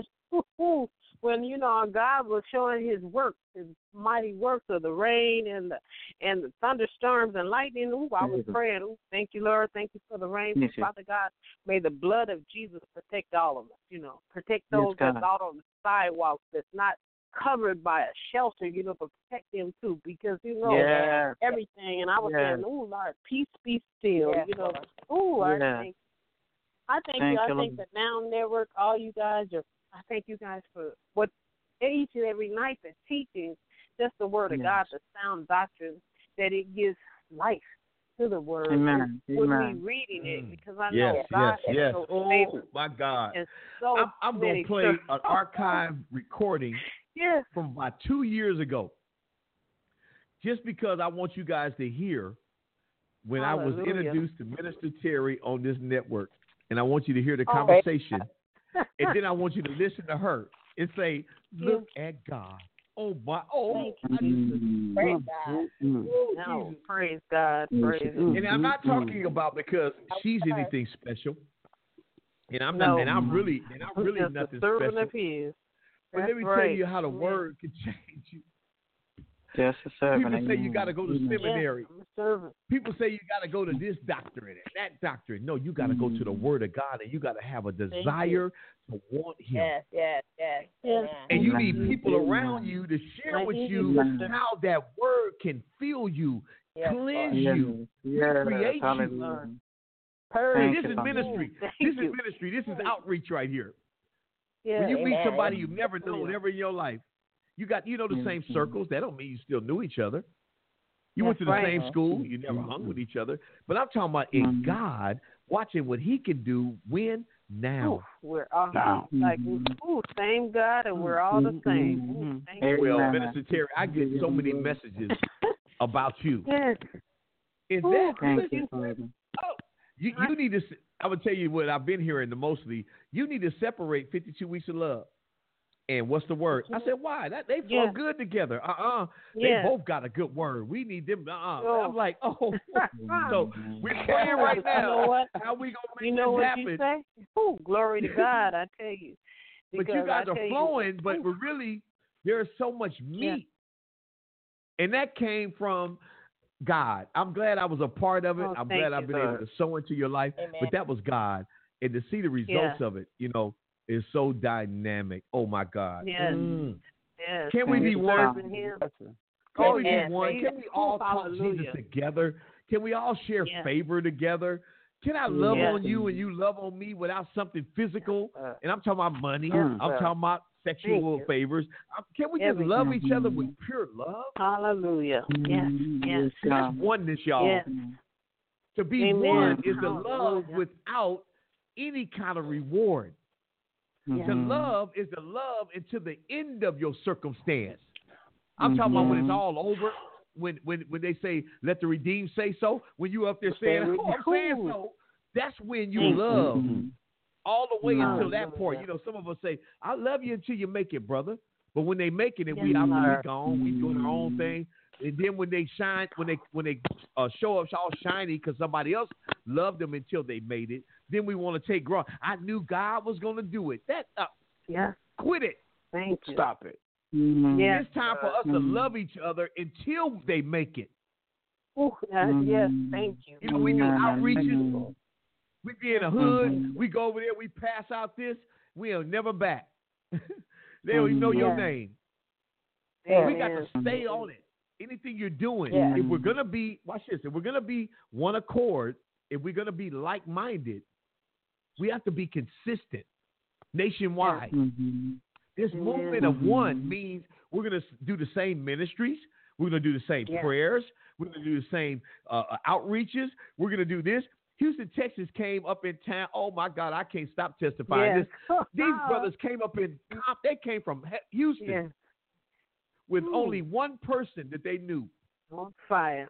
when you know God was showing His works, His mighty works of the rain and the and the thunderstorms and lightning. Ooh, I was praying. Ooh, thank you, Lord. Thank you for the rain. Yes, Father God, may the blood of Jesus protect all of us. You know, protect those yes, that's out on the sidewalks, that's not covered by a shelter, you know, but protect them too, because you know yes. everything. And I was yes. saying, "Oh Lord, peace be still." Yes, you know, Lord. ooh, I yes. think, I think, Thank you, I you, think the Now Network, all you guys are. I thank you guys for what each and every night the teaching, just the Word of yes. God, the sound doctrine, that it gives life to the Word. Amen. With Amen. me reading it, because I Yes, know God yes, is yes. so Oh faithful. my God! And so I'm, I'm going to play an archive recording yes. from about two years ago, just because I want you guys to hear when Hallelujah. I was introduced to Minister Terry on this network, and I want you to hear the Oh, conversation, and then I want you to listen to her and say, "Look yes. at God." Oh my! Oh, Thank I you. Praise God. Oh, No, Jesus. praise God. Praise God. And I'm not talking about because she's anything special, and I'm No. not, and I'm really, and I'm really Just nothing a servant special. of His. But That's let me right. tell you how the Amen. word can change you. Just a servant. People say you got to go to Amen. seminary. Yes, I'm a servant. People say you got to go to this doctorate and that doctorate. No, you got to go to the Word of God, and you got to have a desire to want Him. Yes, yes, yes. Yes. And you Amen. need people Amen. around you to share with Amen. you Amen. how that Word can fill you, Yes, cleanse Lord. you, Yes. recreate you. Hallelujah. Hey, Thank this you, is Father. ministry. Thank This you. is ministry. This is outreach right here. Yes. When you meet Amen. somebody you've never known ever in your life, you got you know the Mm-hmm. same circles. That don't mean you still knew each other. You went to That's the right. same school. You never hung with each other. But I'm talking about in Mhm. God, watching what He can do when now. Ooh, we're all Now. like, Mm-hmm. ooh, same God, and we're all the same. Ooh, thank you. Well, Amen. Minister Terry, I get so many messages about you. Yes. Is Ooh, that Thank listen, you, Father. oh, you, you need to. I would tell you what I've been hearing the mostly. You need to separate fifty-two Weeks of Love. And what's the word? I said, why? That they flow Yeah. good together. Uh-uh. Yeah. They both got a good word. We need them. Uh-uh. Oh. I'm like, oh. So we're praying right now. You know what? How we gonna make You know this what happen? you say? Oh, glory to God! I tell you. But you Because guys I are tell you- flowing, but we're really there's so much meat, and that came from God. I'm glad I was a part of it. Oh, I'm thank glad you, I've been Lord. able to sow into your life. Amen. But that was God, and to see the results Yeah. of it, you know, is so dynamic. Oh my God. Yes. Mm. Yes. Can we be You're one? serving Him. Can Oh, we yes. be one? Praise- Can we all talk hallelujah. Jesus together? Can we all share Yeah. favor together? Can I love Yes. on you and you love on me without something physical? Uh, And I'm talking about money. Yes, I'm sir. talking about sexual you. favors. Um, Can we just Everything. love each other with pure love? Hallelujah. Yes. Yes. That's oneness, y'all. Yes. To be Amen. one is to love Hallelujah. without any kind of reward. Yes. To love is to love until the end of your circumstance. I'm talking about when it's all over. When when when they say, "Let the redeemed say so," when you up there saying, Say "Oh, I'm saying so. so," that's when you Thank you. love all the way Mhm. until that Hallelujah. point. You know, some of us say, "I love you until you make it, brother." But when they making it, we Yes, out there, sir. we gone, we doing our own thing. And then when they shine, when they when they uh, show up all shiny because somebody else loved them until they made it, then we want to take ground. I knew God was going to do it. That uh, Yes. quit it. Thank you. Stop it. Yes. It's time for us to love each other until they make it. Ooh, uh, yes. Thank you. You know, we do outreaches. We be in the hood. Mm-hmm. We go over there. We pass out this. We'll never back. They don't even know your Yeah. name. Amen. We got to stay on it. Anything you're doing, Yeah. if we're gonna be, watch this. If we're gonna be one accord, if we're gonna be like-minded, we have to be consistent nationwide. This Amen. movement of one means we're gonna do the same ministries. We're gonna do the same Yeah. prayers. We're gonna do the same uh, outreaches. We're gonna do this. Houston, Texas came up in town. Oh my God, I can't stop testifying Yes. this. These brothers came up in. They came from He- Houston Yes. with Ooh. only one person that they knew On fire.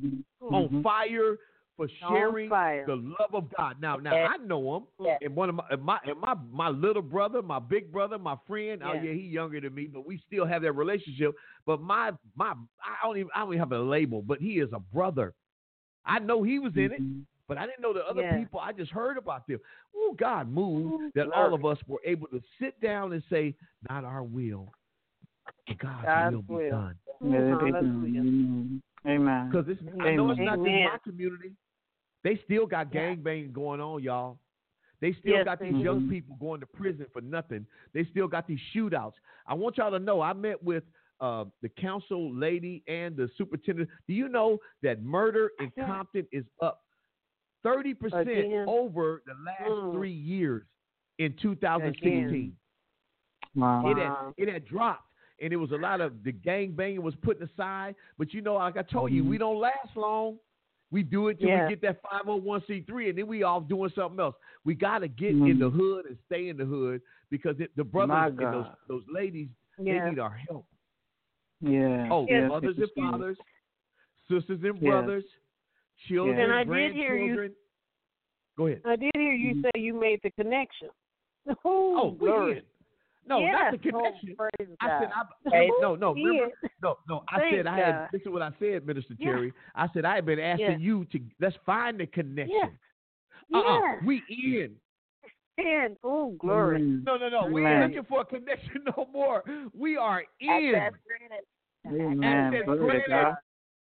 on fire for sharing fire. the love of God. Now, now Yeah. I know him, Yeah. and one of my, and my, and my, my little brother, my big brother, my friend. Oh Yeah. yeah, he's younger than me, but we still have that relationship. But my, my, I don't even, I don't even have a label, but he is a brother. I know he was in it, but I didn't know the other Yeah. people. I just heard about them. Oh, God moved Ooh, that all glory. of us were able to sit down and say, "Not our will, but God's, God's will be will. done." Hallelujah. Amen. Because I know it's not just Amen. my community. They still got Yeah. gangbanging going on, y'all. They still Yes, got they these do. young people going to prison for nothing. They still got these shootouts. I want y'all to know, I met with uh, the council lady and the superintendent. Do you know that murder in Yeah. Compton is up thirty percent Again. over the last Mm. three years in two thousand sixteen? Again. Wow. It Wow. had, it had dropped, and it was a lot of the gang banging was put aside. But you know, like I told you, we don't last long. We do it till Yeah. we get that five oh one c three, and then we off doing something else. We got to get Mhm. in the hood and stay in the hood because it, the brothers My and those God. those ladies, Yeah. they need our help. Yeah. Oh, Yes. mothers and fathers, sisters and Yes. brothers, children, And I did hear you- grandchildren. Go ahead. I did hear you say you made the connection. Oh, we glory. in. No, Yes. not the Oh, connection. praise I said, God. I, Praise no, no, He remember, is. no, no. I Thank said I had. God. This is what I said, Minister Yeah. Terry. I said I had been asking Yeah. you to let's find the connection. Yeah. Uh-uh, Yes. we in. And oh, glory. No, no, no. We Amen. ain't looking for a connection no more. We are in. Access granted. Amen. Access Glory to granted. God.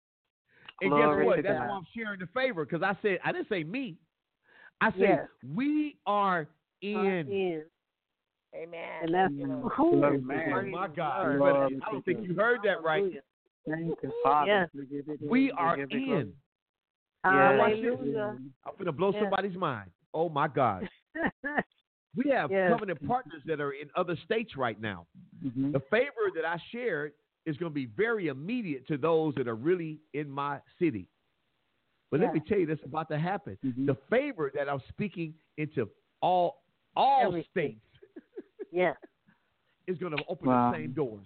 And Glory guess what? to That's God. why I'm sharing the favor because I said I didn't say me. I said Yes. we are in. In. Amen. And that's Thank you, Lord. oh, Amen. Oh my God! Lord. You better- I don't think you heard that right. Hallelujah. Thank you, Father. Yes. We give you glory. We are give you glory. in. Yes. Watch this. Hallelujah. I'm gonna blow Yes. somebody's mind. Oh my God! We have Yes. covenant partners that are in other states right now. Mhm. The favor that I shared is going to be very immediate to those that are really in my city. But let Yeah. me tell you, that's about to happen. Mhm. The favor that I'm speaking into all all Everything. states Yes. is going to open Wow. the same doors.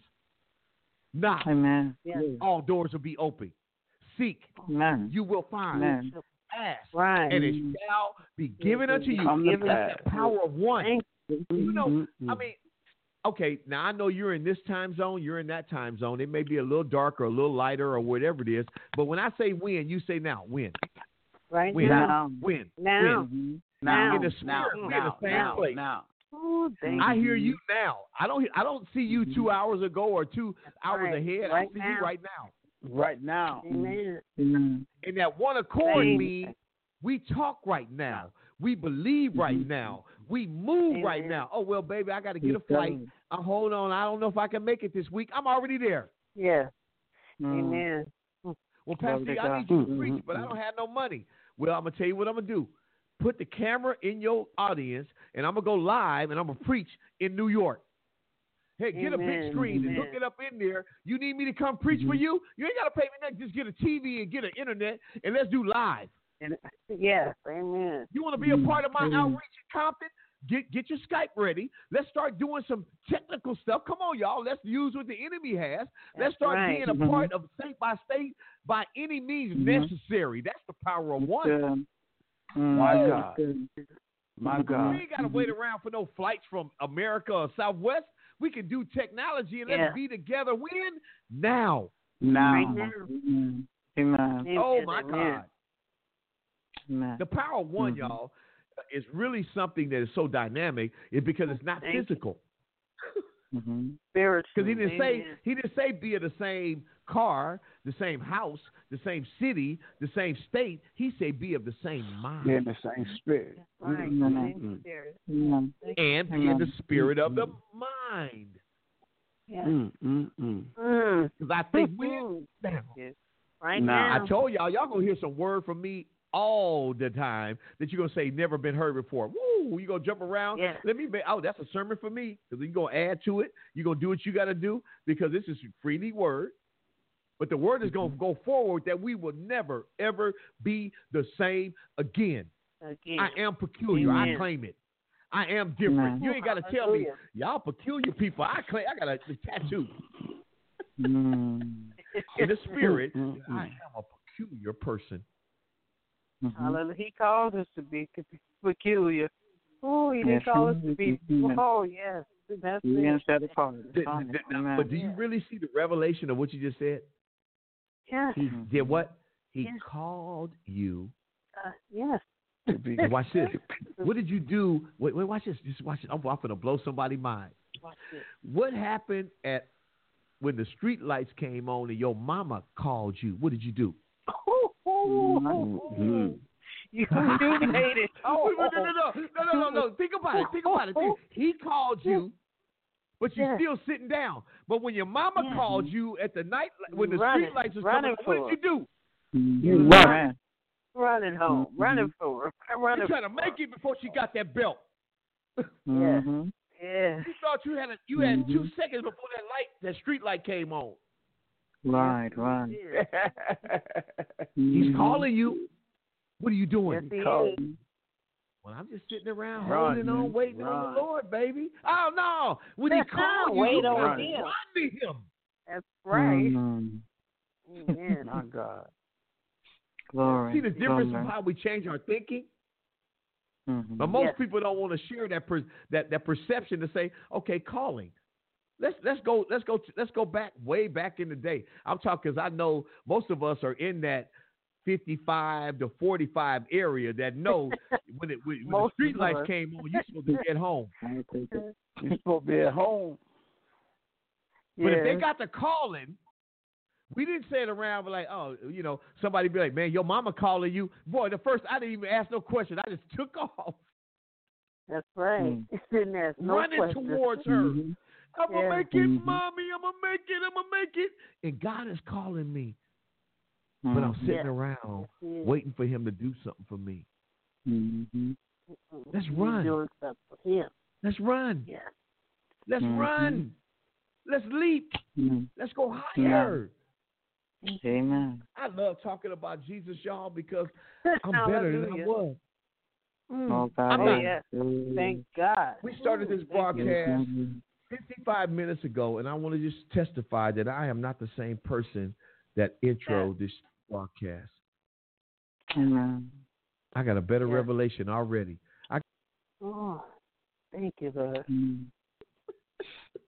Knock, Amen. Yes. all doors will be open. Seek, Amen. you will find. Amen. Ask, Right. and it shall be given unto you. Come to That's pass. the power of one. Thank You know, Mhm. I mean, okay, now I know you're in this time zone, you're in that time zone. It may be a little darker, a little lighter, or whatever it is. But when I say when, you say now. When? Right when? now. When? Now. When? Now. In the spirit, Now. we're Now. in the same Now. place. Now. Ooh, thank I you. hear you now. I don't. I don't see you two hours ago or two hours right. ahead. Right I see now. you right now. Right now. Amen. Amen. And that one accord Thank means we talk right now. We believe right Mhm. now. We move Amen. right now. Oh, well, baby, I got to get a Yes, flight. sir. I'm holding on. I don't know if I can make it this week. I'm already there. Yeah. Mm. Amen. Well, Glory Pastor, to I God. need you to Mhm. preach, but I don't have no money. Well, I'm going to tell you what I'm going to do. Put the camera in your audience, and I'm going to go live, and I'm going to preach in New York. Hey, get a big Amen. screen and Amen. hook it up in there. You need me to come preach for Mhm. you? You ain't got to pay me nothing. Just get a T V and get an internet, and let's do live. And, yes. Amen. You want to be a Mhm. part of my Amen. outreach in Compton? Get get your Skype ready. Let's start doing some technical stuff. Come on, y'all. Let's use what the enemy has. Let's start right. being a Mhm. part of state by state by any means Mhm. necessary. That's the power of one. Good. Mm. My Good. God. Good. My We God. ain't got to wait around for no flights from America or Southwest. We can do technology and let's Yeah. be together. When? Now. Now. Right now. Amen. Amen. Amen. Oh, my Amen. God. Amen. The power of one, Mhm. y'all, is really something that is so dynamic is because it's not Thank you. physical. Mhm. Spiritual. Because he didn't say Amen. he didn't say be of the same car, the same house, the same city, the same state. He said be of the same mind They're in the same spirit. Right. Mhm. Same Mm. spirit. Amen. and be in the Amen. spirit of the Mhm. mind. Yeah. Mm, mm, mm. Mm. Because I think we're Mm. now. Yes. Right Nah. now. I told y'all, y'all gonna hear some word from me all the time that you're gonna say never been heard before. Woo! You gonna jump around? Yeah. Let me. Make, oh, that's a sermon for me because you're gonna add to it. You're gonna do what you got to do because this is freely word. But the word is gonna go forward that we will never ever be the same again. Again. I am peculiar. I Amen. claim it. I am different. Amen. You ain't got to tell me Hallelujah. y'all peculiar people. I claim. I got a, a tattoo Mm. in the spirit. Mm, mm, I am a peculiar person. Mhm. Hallelujah. He called us to be peculiar. Oh, he didn't Yes, call us he to be. did. Oh, yes. That's You it. didn't set apart. Did- Fine. did- Amen. but do you really see the revelation of what you just said? Yes. He Mhm. did what? He Yes. called you. Uh, yes. To be- And watch this. What did you do? Wait, wait, watch this. Just watch it. I'm, I'm going to blow somebody's mind. Watch it. What happened at when the street lights came on and your mama called you? What did you do? Oh, oh, oh, Mhm. You, you made it. Oh, no, no, no, no, no, no, no, no. Think about it. Think about it. Think. He called you, but you're Yeah. still sitting down. But when your mama Yeah. called you at the night, when the Running, street lights was running coming, what did you do? Mhm. You Amen. running home, Mhm. running for her, running. You trying to make it before she got that belt. Mhm. Yeah. You thought you had a, you had two Mhm. seconds before that light, that street light came on. Right, right. Yeah. He's Mhm. calling you. What are you Yes, doing? he Called. is. Well, I'm just sitting around Run, holding on, man. waiting on Run. the Lord, baby. Oh no! When He called you, Wait you on gotta him. run to Him. That's right. Mhm. Amen. My God. Glory. See the difference Glory. of how we change our thinking. Mhm. But most Yes. people don't want to share that per, that that perception to say, okay, calling. Let's let's go let's go let's go back way back in the day. I'm talking because I know most of us are in that fifty-five to forty-five area that know when it when, when the Most street of lights us. came on, you're supposed to be at home. I take it. You're supposed to be at home. But if they Yes. got the calling, we didn't say it around, but like, oh, you know, somebody be like, man, your mama calling you. Boy, the first, I didn't even ask no question. I just took off, That's right. Mm. It's in there. No running question. towards her. Mhm. I'm going to Yeah. make it, Mhm. mommy. I'm going to make it. I'm going to make it. And God is calling me. But I'm Mhm. sitting Yeah. around Yes, he is. waiting for him to do something for me. Mhm. Let's He's run. doing stuff for him. Let's run. Yeah. Let's Mhm. run. Let's leap. Mhm. Let's go higher. Amen. I love talking about Jesus, y'all, because I'm better than I Hallelujah. was. Mm. Oh, God. I'm Oh, not- yes. Thank God. We started this Ooh, thank you. broadcast Mhm. fifty-five minutes ago, and I want to just testify that I am not the same person that intro this broadcast. Amen. I got a better Yeah. revelation already. I Oh, thank you, Lord. Mhm.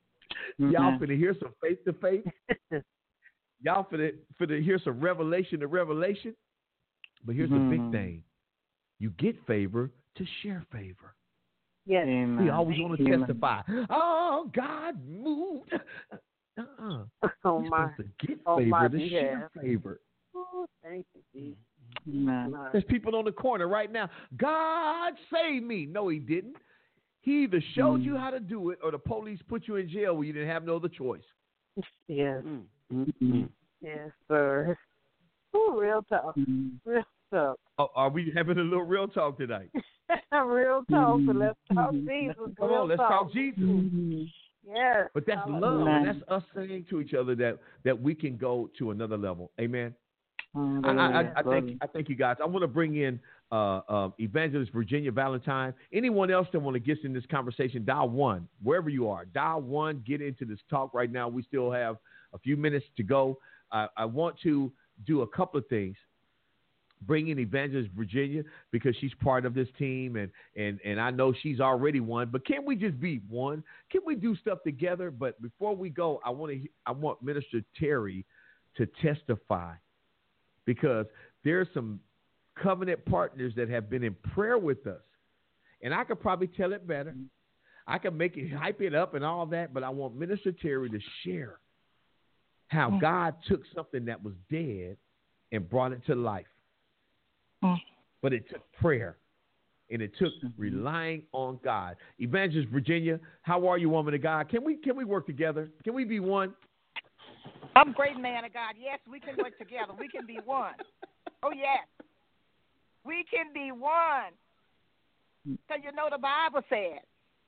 Y'all finna hear some faith to faith. Y'all finna, finna hear some revelation to revelation. But here's mm-hmm. the big thing. You get favor to share favor. Yes. Amen. We always want to testify. Oh, God moved. Uh-uh. Oh, You're my. supposed to get oh, favor my to behalf. share favor. Oh, thank you, Jesus. Amen. There's people on the corner right now. God saved me. No, he didn't. He either showed mm. you how to do it or the police put you in jail where you didn't have no other choice. Yes. Mm-hmm. Yes, sir. Ooh, real talk. Mm. Real talk. Oh, are we having a little real talk tonight? Real talk. Mm-hmm. So let's talk Jesus. Come on, let's talk, talk Jesus. Mm-hmm. Yes. But that's love, and that's us saying to each other that, that we can go to another level. Amen. I, I, I thank I thank you guys. I want to bring in uh, uh, Evangelist Virginia Valentine. Anyone else that want to get in this conversation, dial one wherever you are. Dial one. Get into this talk right now. We still have a few minutes to go. I, I want to do a couple of things. Bring in Evangelist Virginia because she's part of this team, and and and I know she's already one. But can we just be one? Can we do stuff together? But before we go, I want to I want Minister Terry to testify. Because there are some covenant partners that have been in prayer with us. And I could probably tell it better. I could make it, hype it up and all that, but I want Minister Terry to share how mm. God took something that was dead and brought it to life. Mm. But it took prayer, and it took mm-hmm. relying on God. Evangelist Virginia, how are you, woman of God? Can we can we work together? Can we be one? I'm great, man of God. Yes, we can work together. We can be one. Oh, yes. We can be one. Because you know the Bible said,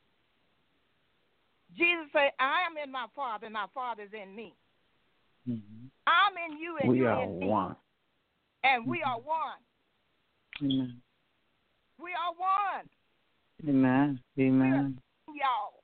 Jesus said, I am in my Father, and my Father is in me. Mm-hmm. I'm in you, and we you are in me. one. And we are one. Amen. We are one. Amen. Amen. Y'all.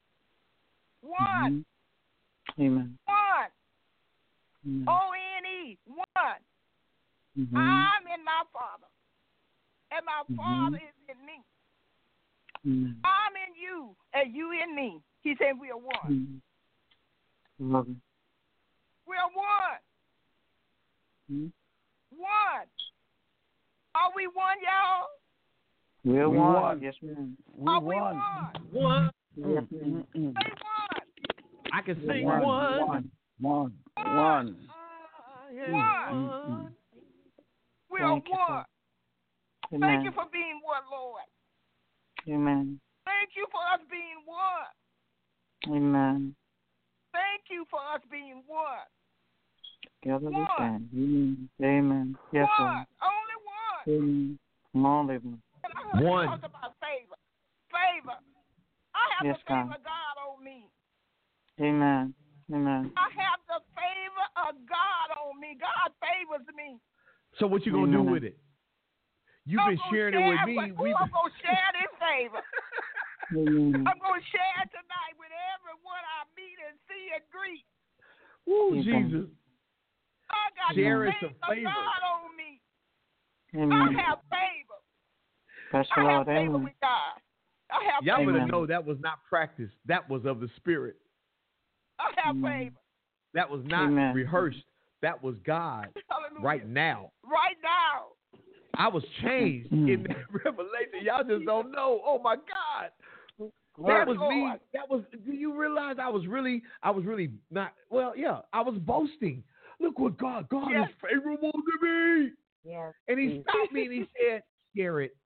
One. Mm-hmm. Amen. One. Mm-hmm. O N E, one. Mm-hmm. I'm in my Father, and my mm-hmm. Father is in me. Mm-hmm. I'm in you, and you in me. He said we are one. Mm-hmm. Love it. We are one. Mm-hmm. One. Are we one, y'all? We're we one. one. Yes, ma'am. We are one. we one? One. Yes, ma'am. Say one. I can sing one. one. One. One. One. Uh, one. Mm-hmm. We are Thank you, one. Amen. Thank you for being one, Lord. Amen. Thank you for us being one. Amen. Thank you for us being one. Together we one. stand. Amen. Amen. Yes, one. Lord. Only one. Amen. Only one. And I heard one. you talk about favor. Favor. I have yes, the favor God. of God on me. Amen. Amen. I have the favor of God on me. God favors me. So what you going to do with it? You've I'm been sharing share, it with me. Ooh, I'm going to share this favor. Amen. I'm going to share it tonight with everyone I meet and see and greet. Ooh, Jesus. I got share the some favor favor. of God on me. Amen. I have favor. Bless the I Lord. have favor Amen. with God. I have Y'all favor. better know that was not practice. That was of the Spirit. I have Amen. favor. That was not Amen. rehearsed. That was God. Hallelujah. Right now. Right now. I was changed mm. in that revelation. Y'all just don't know. Oh my God. That Yes, was Lord. me. That was do you realize I was really I was really not well, yeah, I was boasting. Look what God God yes. is favorable to me. Yes. And he stopped me and he said, share it.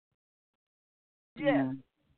Yes.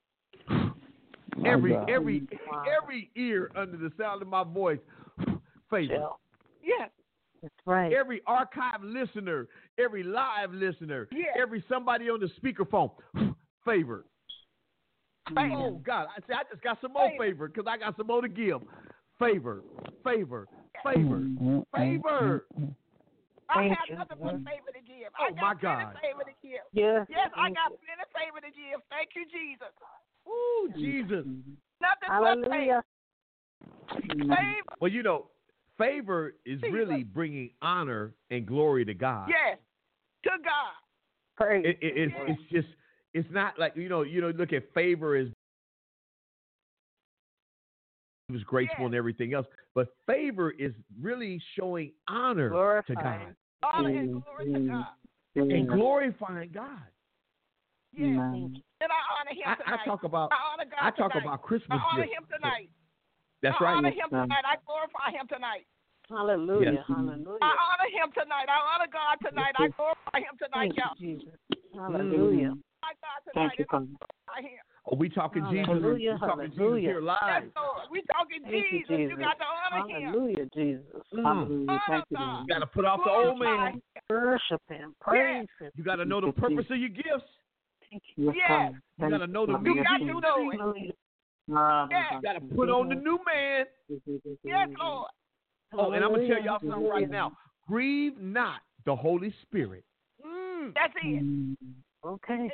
Every God. every Wow. every ear under the sound of my voice, favor. Yes. That's right. Every archive listener, every live listener, yes. every somebody on the speakerphone, favor. Favor. Oh God, I see. I just got some more favor because I got some more to give. Favor, favor, favor, favor. I Thank have you. nothing but favor to give. Oh, I got my plenty God. favor to give. Yes. Yes, I Thank got you. plenty favor to give. Thank you, Jesus. Ooh, Jesus. Nothing Hallelujah. but favor. Favor. Well, you know, favor is Jesus. really bringing honor and glory to God. Yes. To God. Praise. It, it, it's, Yes. it's just, it's not like, you know, you know, look at favor as he was graceful Yes. and everything else. But favor is really showing honor Glorify. to God Honor and glory to God. and glorifying God. Yes. And I honor him I, tonight. I talk about I honor God I talk tonight. about Christmas I honor gifts. him tonight. That's I right. honor him tonight. I glorify him tonight. Hallelujah. Yes. Hallelujah. I honor him tonight. I honor God tonight. I glorify him tonight, Thank you, y'all. Jesus. Hallelujah. My God tonight. Thank you, is Father. I him. Are we talking Jesus? Hallelujah, We talking Jesus hallelujah. here live. Yes, Lord. We talking Thank you, Jesus. You Jesus. got to honor him. Hallelujah, Jesus. Mm. Hallelujah. Thank you, God. Lord. You got to put off the old man. Worship him. Praise him. You got to know the purpose of your gifts. Thank you. Yes, Yes. Father. You Thank got to know the Father. new You got you. to know it. Hallelujah. Ah, Yes. You got to put on the new man. Yes, Lord. Oh, and I'm going to tell y'all something Hallelujah. right now. Grieve not the Holy Spirit. Mm. That's it. Mm. Okay. Amen.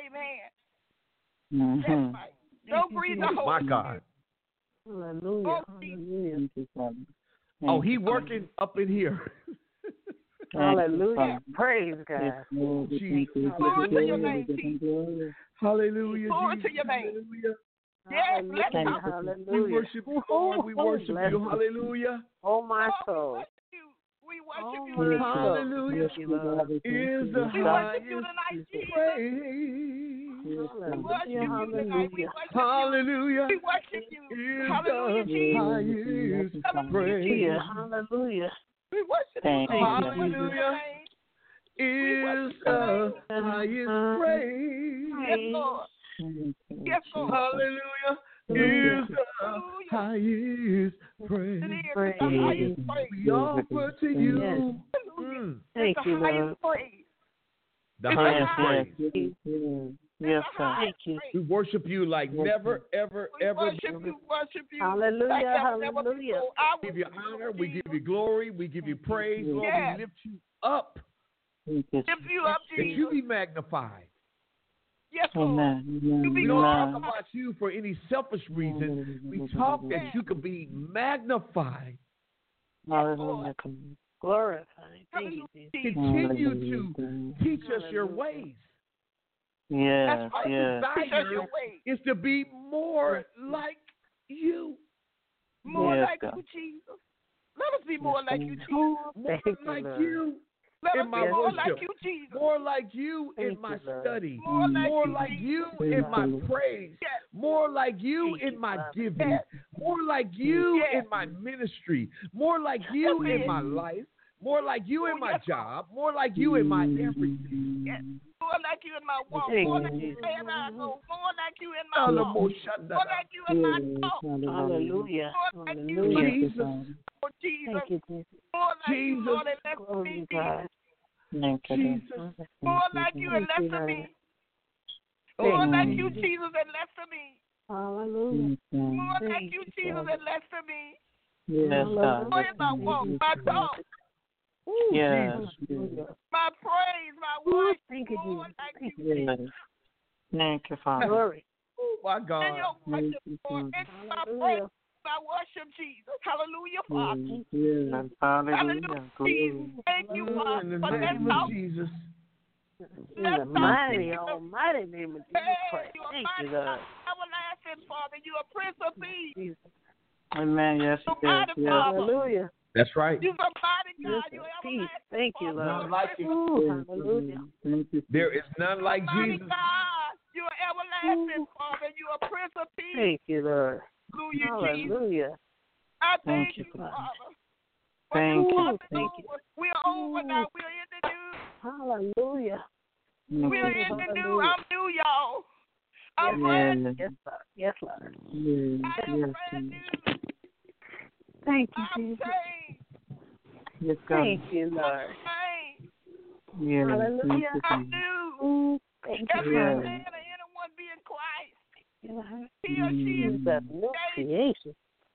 Mhm. That's right. Don't breathe the Oh, Holy my God. Hallelujah. Oh, Hallelujah. Thank you, Father. Oh, Thank he you, Father. working up in here. Thank you, Hallelujah. Father. Praise God. Yes, Lord, we thank you. We Glory give you to your glory. name, We give you glory. Hallelujah. Glory Jesus. to your name. Hallelujah. Yes, let's Thank talk. you. Hallelujah. We worship you, Lord. We worship Bless you. you. Hallelujah. Oh, my Oh, we soul. worship you. We worship Oh, you. my Jesus. soul. Hallelujah. Thank you, Lord. Is the We worship you highest tonight, Jesus. praise. We worship Hallelujah. you tonight. We Hallelujah. worship Hallelujah. you. We worship you. Is Hallelujah, the Jesus. highest Hallelujah, praise. Hallelujah. We worship Thank you. you. Lord. Hallelujah. Is worship the your name. highest praise. Yes, Lord. Yes, Lord. Hallelujah. Hallelujah. Is the Hallelujah. highest It praise. is the Praise. highest praise. We offer to Yes. you Hallelujah. mm, Thank It's the you, Lord. highest praise. the It's highest the praise. Yes, yes, yes. Yes, It's the God. Thank highest you. We praise. worship you like Yes, never, ever, We ever. worship you, worship you. Hallelujah, Like never, never hallelujah. before. I We give you worship honor. We give Jesus. you glory. We give you praise. Lord, Yes. we lift you up Thank you. Lift you up, that Jesus. you be magnified. Yes, Lord. Amen. Amen. You be We don't talk Amen. about you for any selfish reason. We talk that you can be magnified. Hallelujah. Glorify. Thank you, Hallelujah, Jesus. Jesus. Continue Hallelujah. to teach us your ways. Yes, That's right. yes. Teach us your ways. Is to be more like you. More Yes, like God. you, Jesus. Let us be more Yes, like God. you, Jesus. More Thank you, like Lord. you Let in us my be more worship. like you, Jesus. More like you Thank in my you, Lord. study. More like More you, like Jesus. you Thank in my you. praise. Yes. More like you Thank in you, my Father. giving. Yes. More like you Yes. in my ministry. More like you Yes. in my life. More like you in Oh, my yes. job. More like you in my everything. Yes. More like you in my walk. Thank More you, like you Jesus. where I go. More like you in my walk. More like you in my Yes, talk. Hallelujah. More like you, Hallelujah. Yes, Jesus. God. oh, Jesus. Thank you, Jesus. More like you, Jesus. Lord, and less of Glory me, to God. Jesus. Thank you, God. Jesus. More like you and Thank you, less of me. Lord. More Thank like you, you, Jesus. Jesus, and less of me. Hallelujah. Yes, God. More Thank like you, you, Jesus, Father. and less of me. Yes, God. More in my walk, my talk, Ooh, Yes. Jesus. Yes. my praise, my Ooh, worship. thank you, More Jesus. like Thank you, you, Yes. Jesus. Thank you, Father. Glory. Oh, my And God. your Thank worship, you, Lord. Father. And my praise, Hallelujah. my worship, Jesus. Hallelujah, Father. Yes, yes. Hallelujah. Hallelujah, Glory. Jesus. Thank you, Oh, Father. in the For name let's of talk. Jesus. In Let's the talk, mighty, Jesus. almighty name of Jesus Hey, Christ. you are Thank mighty you, Lord. God, everlasting Father. You are Prince of Peace. Jesus. Amen. Yes, You yes, are mighty yes. Father. Hallelujah. That's right. You are mighty God. Prince You of are Peace. everlasting Thank you, Father. Lord. None like you. Ooh, Yes, hallelujah. Thank you. There is none like Mighty Jesus. God. You are everlasting Father. You are Prince of Peace. Thank you, Lord. Hallelujah, Jesus. Hallelujah. I Thank thank you, you, Father. Father. Thank For you. you Thank are you. over. We are over now. We are in the new. Hallelujah. Thank We are you. in the new. Hallelujah. I'm new, y'all. I'm Yes, brand Yes, Yes, Lord. Yes, Lord. yes, I am yes, brand yes. new. Thank you, I'm Jesus. saved. Yes, God. Thank you, Lord. I'm saved. Yes, Hallelujah. thank you, I'm Jesus. new. Ooh, thank you, Every Yes. Father. man or anyone be in Christ. Lord. He or she is He's a new creation.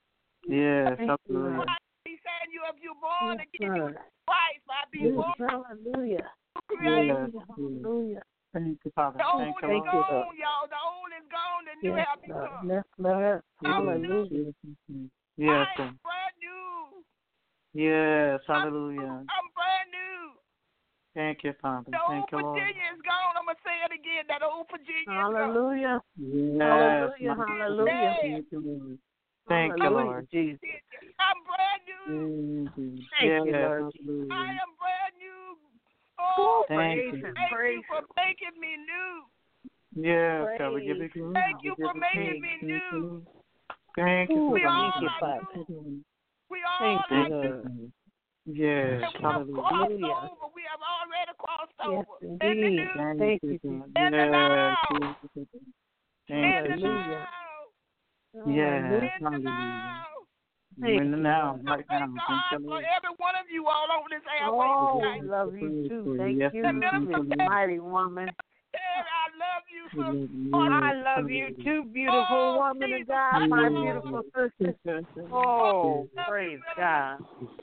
Yes, Thank you, absolutely. Lord. He's saying you if you're born Yes, again, you Lord. Christ by being Yes, born hallelujah. created. Yes, Hallelujah. Hallelujah. Thank you, Father. The old Thank is you, Thank Lord. you, gone, Lord. y'all. The old is gone, the new Yes, have Lord. become. Yes, Lord. I'm Hallelujah. Yes, yes, I sir. am brand new. Yes, hallelujah. I'm brand new. Thank you, Father. The old Thank you, Lord. Virginia is gone. I'm going to say it again. That old Virginia is gone. Hallelujah. Yes, Hallelujah. my God. Hallelujah. Thank you, Lord. Thank you, Hallelujah, Lord. Jesus. I'm brand new. Mm-hmm. Thank yes, you, Lord. hallelujah. I am brand new. Oh, Thank praise you. and thank praise. you for making me new. Yes, Praise. God, we give you glory. Thank We you give for you making praise. me Thank you, new. Lord. Thank you Ooh, for We thank all you, are Father. new. We all Thank you, are Lord. new. Yes, And we have hallelujah. crossed Hallelujah. over. We have already crossed Yes, over. In the indeed. new. Thank, Thank you, you, God. In the Yes, now. Jesus. Thank In you, the Jesus. Hallelujah. now. Yes, In the hallelujah. now. Thank In the you, now, Lord. right now. Thank Thank God you, for Lord. every one of you all over this airway Oh, tonight. we love you too. Thank Yes, you, Lord. Thank you, Miss Lord. mighty woman. Terry, I love you We so love you. I Yes, love you hallelujah. too, beautiful Oh, woman Jesus, of God, I my love beautiful you. sister. Oh, Love praise you, God.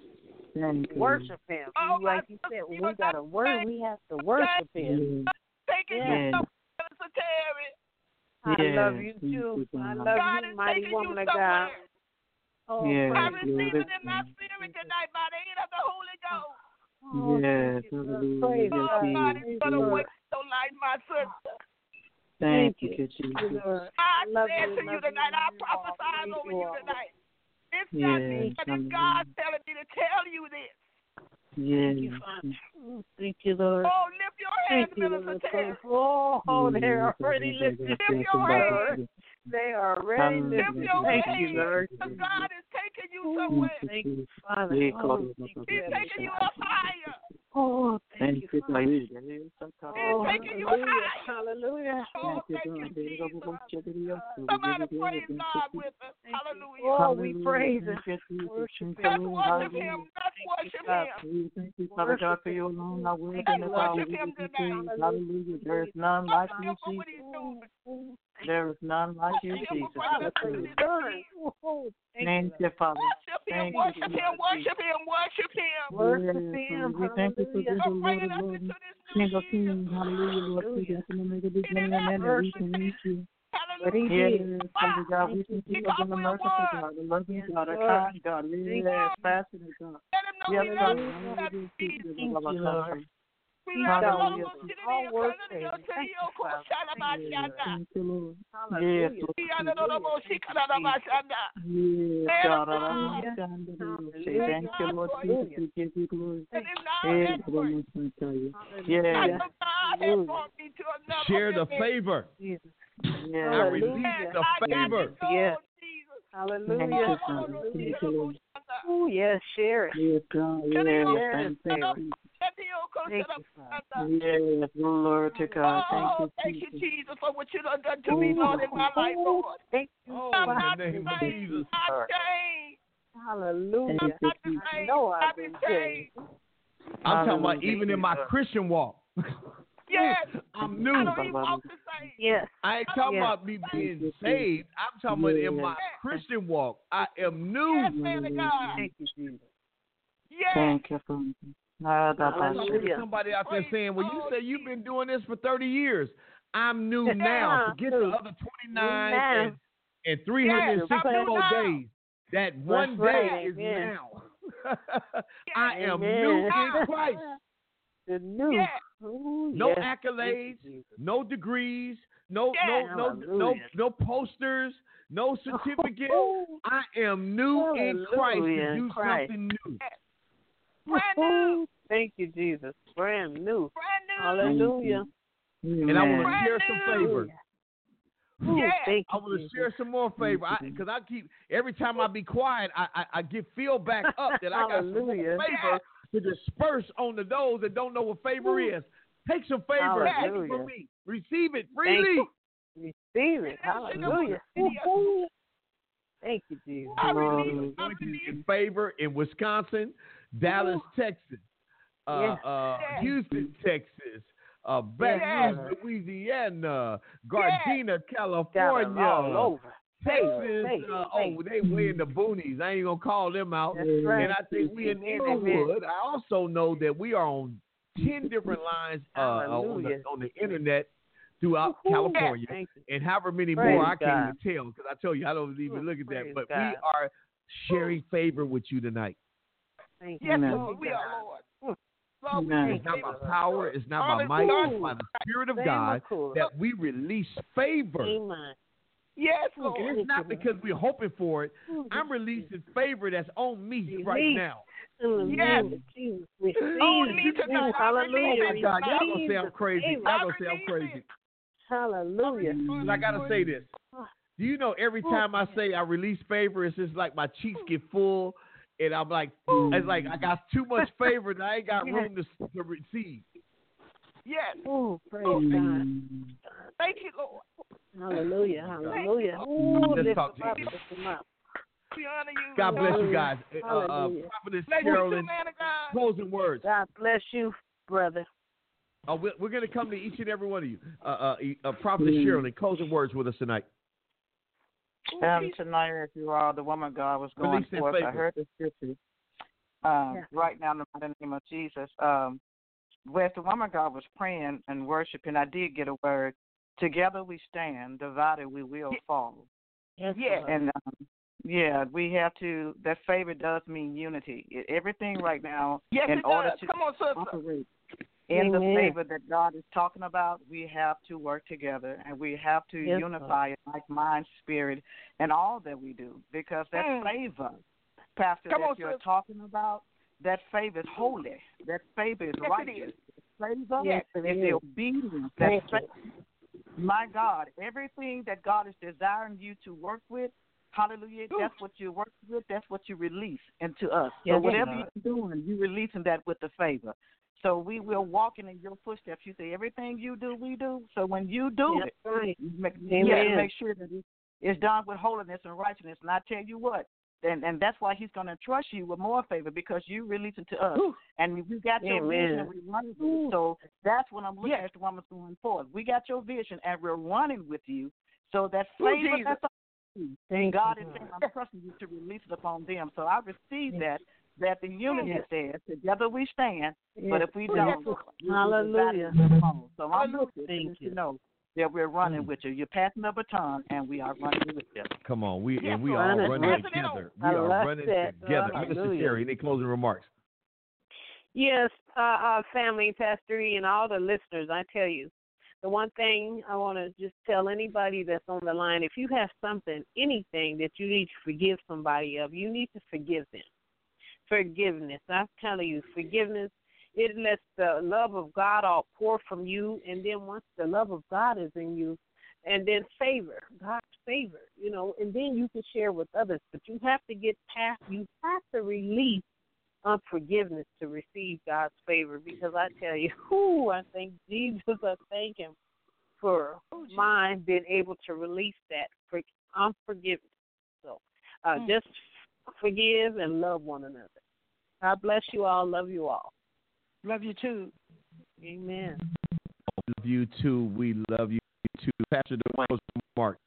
Thank you. Worship Him. Oh, You, like my you said, when sister, we got a word, we have to worship Him. Yes. taking you Yeah. somewhere, Mister Terry. I Yes, love you thank too. you, I God. love God you, is mighty taking you woman of God. somewhere. Oh, Yes, I praise receive Lord. it in my spirit tonight by the aid of the Holy Ghost. Oh, Yes, thank you, Lord. hallelujah. Praise Yes, God. Oh, God Jesus. is Praise going to God. wake your light, my sister. Thank Thank you, you, Jesus. Lord. I Love said you, to you love you, tonight, I love you all. prophesy Praise over you you all. tonight. It's not Yes, me, but it's hallelujah. God telling me to tell you this. Yes. Thank you, Father. Oh, thank you, Lord. Oh, lift your Thank hands, you, Minister Lord. Terry. Oh, oh, they're already lifted. Lift Thank your you, hands. Lord. They are already Lift lifted. your Thank you, hands. Lord. Because God is taking you Oh, somewhere. thank you, Father. Oh, thank He's you, taking you God. up higher. Oh, thank Thank you, you, Father. He's Oh, taking you hallelujah. higher. Hallelujah. Oh, thank you, Jesus. Jesus. Somebody praise God with us. Thank you. Hallelujah. Oh, we praise Him. Thank you, Jesus. Worship Thank you, Let's Him. Lord. worship Hallelujah. Him. Let's worship God. Him. We thank you, Father God, for you alone. Our word Thank and you, the Lord. power Worship we Him give you tonight. praise. Hallelujah. There is none Worship like you, Him for what Jesus. He's doing. There is none like you, Worship Him Jesus. for bringing Father, us for to your this son. place. Oh, thank Thank you, you, Father. Worship Him. Thank you, Worship Jesus. Him. Worship Him. Worship Him. Worship Yes, Him. Father. We thank you for Hallelujah. being For the Lord bringing of us Lords, into this new King of year. Kings. Hallelujah, Lord. Hallelujah. Jesus, and the Omega, He didn't beginning and have end, to and we do can this. meet you. But He Hallelujah. did. Yes, Father God, we Thank thank you you. for being Because the we're merciful one. God, the loving Yes, God, the Lord. kind God. Thank Yes, you. passionate God. Let Him know Yes, we love God. you. Hallelujah. Love Hallelujah, Jesus. Jesus. Thank you, Lord. We He's love you. our Hallelujah. worship. All worship. Thank you, Father. Thank you, Yes, Lord. thank you, Lord. Yes, Hallelujah. Lord. Hallelujah. Thank you, Yes, Let God. Him I know. love you. Stand in the Lord. Say Hallelujah. thank you, Lord Jesus. We give you glory. Let Him know Yes, that Lord, work. I tell you. I Yes, know God has Hallelujah. brought me to another Share the dimension. favor. Jesus. yes. I release Hallelujah. the I got favor. to go, Yes. Jesus. Hallelujah. Thank you, Father. Thank Hallelujah. you, Lord. Oh, yes. Share it. Yes, God. Yes, Share thank the you, favor. Jesus. Thank you, Father. Yes, Lord to God. Thank Oh, you, thank you, Jesus. Jesus, for what you done done to me, Lord, in my life, Lord. Thank you, Oh, I'm in Father. not the name of changed. Jesus. I'm changed. Hallelujah. Thank you, Not the Jesus. I same. know I've I've been been changed. changed. I'm talking about Hallelujah. even in my Christian walk. Yes. I'm I new. don't even walk the same. Yes. I ain't talking Yes. about me being saved. I'm talking about in my Christian walk. I am new. Yes, man of God. Thank you, Jesus. Yes. Thank you, Father. Ah, that I'm was talking to Hallelujah. somebody out there saying, well, you Oh, say you've been doing this for thirty years. I'm new now. Forget the other twenty-nine New and, and three hundred sixty-four Yes, I'm new days. That one That's right. day is Amen. now. I am Amen. new in Christ. The new. Yes. Ooh, No yes. accolades, Thank you, Jesus. no degrees, no Yes. no no no Hallelujah. no posters, no certificates. Oh, I am new in Christ hallelujah, to in do Christ. something new. Brand new. Thank you, Jesus. Brand new. Brand new. Hallelujah. And I want to Brand share some favor. Ooh, Yes. thank I you, want to Jesus. share some more favor because I, I keep every time I be quiet, I, I, I get filled back up that I got some more Hallelujah. favor to disperse on to those that don't know what favor is. Take some favor, take it Hallelujah. from me, receive it Thank freely. you. Receive it. Hallelujah. Thank you, Jesus. I release. I Anointed release. in favor in Wisconsin, Dallas, Texas, uh, Yes. uh, Yes. Houston, Texas, uh, Baton Yes. Rouge, Louisiana, Gardena, Got 'em all California, over. Texas. Faith, Uh, faith. oh, they we in the boonies. I ain't gonna call them out. That's right. And I think we in Amen, amen. Inglewood. I also know that we are on ten different lines uh, uh, on the Hallelujah. on the internet throughout California, Thank you. and however many Praise more I can't God. even tell because I tell you I don't even look at that. Praise But we God. are sharing favor with you tonight. Thank you. Yes, Amen. Lord. We are, Lord. Lord, we Amen. It's thank not you. by power, it's not by Hallelujah. might, it's by the Spirit of Same God accord. that we release favor. Amen. Yes, Lord. It's not because we're hoping for it. I'm releasing favor that's on me right now. Yes. Jesus. On me tonight. Hallelujah. Oh, God, y'all gonna say I'm crazy. Y'all gonna say I'm crazy. Hallelujah. But I gotta say this. Do you know every time I say I release favor, it's just like my cheeks get full, and I'm like, it's like I got too much favor and I ain't got room to, to receive. Yes. Oh, praise God. Thank you, Lord. Hallelujah. Hallelujah. Oh, Let's lift talk up, Jesus. lift him up. We honor you. God bless you guys. Uh, uh, Hallelujah. Prophetess Bless you Carolyn, too, man of God. closing words. God bless you, brother. Uh, we're we're going to come to each and every one of you. Uh, uh, uh, Prophetess Carolyn, closing words with us tonight. Um, tonight, as you are, the woman of God was going Release that forth. I favor. heard the scripture. Um, Yeah. Right now, in the mighty name of Jesus, um, where the woman of God was praying and worshiping, I did get a word. Together we stand, divided we will fall. Yes. Yes. And um, yeah, we have to. That favor does mean unity. It- Everything right now, Yes, in it order does. to Come on, sister. operate in the Amen. favor that God is talking about, we have to work together and we have to Yes, unify in like mind, spirit, and all that we do. Because that Mm. favor, Pastor, Come that on, you're sis. talking about, that favor is holy. That favor is Yes, it righteous. is. Favor Yes, it is is. the obedience. Thank That's my God, everything that God is desiring you to work with, hallelujah, Ooh. that's what you work with, that's what you release into us. Yes, so whatever Lord. you're doing, you're releasing that with the favor. So we will walk in your footsteps. You say everything you do, we do. So when you do That's it, right. you, make, Amen. you have to make sure that it's done with holiness and righteousness. And I tell you what, and, and that's why he's going to trust you with more favor because you release it to us. Ooh. And we got your Amen. vision and we're running with it. So that's what I'm looking Yes. at the woman's going forward. We got your vision and we're running with you. So that Ooh, favor Jesus. that's on you, Thank God you, is saying, Lord. I'm trusting you to release it upon them. So I receive Yes. that, that the unity Yes. says, together we stand, Yes. but if we Ooh, don't, yes, Lord. we'll be Hallelujah. divided and fall. So I'm Hallelujah. with you to Thank let you. you know that we're running Mm. with you. You're passing the baton, and we are running with you. Come on, we Yes, and we Lord. are Running. running Passing it together. on. We I are like running that. together. Minister Hallelujah. Sherry, any closing remarks? Yes, uh, uh, family, Pastor E, and all the listeners, I tell you, the one thing I want to just tell anybody that's on the line, if you have something, anything that you need to forgive somebody of, you need to forgive them. Forgiveness. I'm telling you, forgiveness, it lets the love of God all pour from you, and then once the love of God is in you, and then favor, God's favor, you know, and then you can share with others. But you have to get past, you have to release unforgiveness to receive God's favor, because I tell you, whoo, I thank Jesus, I thank him for mine being able to release that for unforgiveness. So uh, Mm. just forgive and love one another. God bless you all. Love you all. Love you too. Amen. Love you too. We love you too. Pastor Dwayne remarks.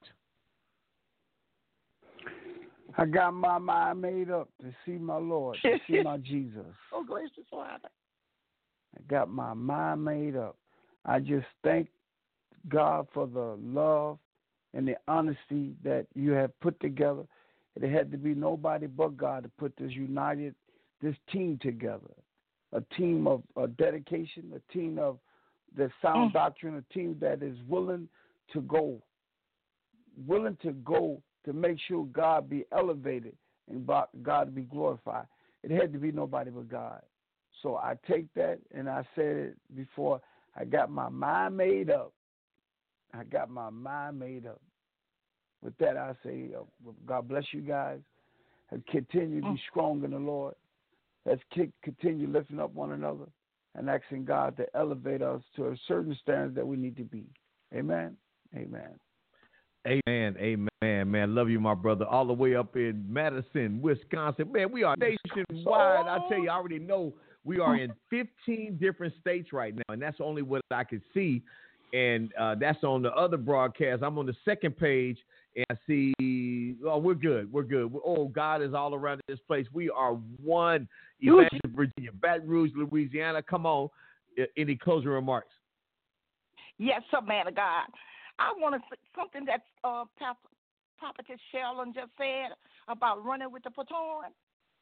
I got my mind made up to see my Lord, to see my Jesus. Oh, gracious Father. I got my mind made up. I just thank God for the love and the honesty that you have put together. It had to be nobody but God to put this united, this team together. A team of uh, dedication, a team of the sound Mm. doctrine, a team that is willing to go, willing to go to make sure God be elevated and God be glorified. It had to be nobody but God. So I take that, and I said it before, I got my mind made up. I got my mind made up. With that, I say, uh, God bless you guys. And continue to be strong in the Lord. Let's keep, continue lifting up one another and asking God to elevate us to a certain standard that we need to be. Amen. Amen. Amen. Amen. Man, love you, my brother. All the way up in Madison, Wisconsin. Man, we are nationwide. I tell you, I already know we are in fifteen different states right now, and that's only what I can see. And uh, that's on the other broadcast. I'm on the second page, and I see, oh, we're good. We're good. Oh, God is all around this place. We are one. Evangelist, Virginia, Baton Rouge, Louisiana. Come on. Any closing remarks? Yes, sir, man of God. I want to say something that uh, Prophetess Sherilyn just said about running with the baton.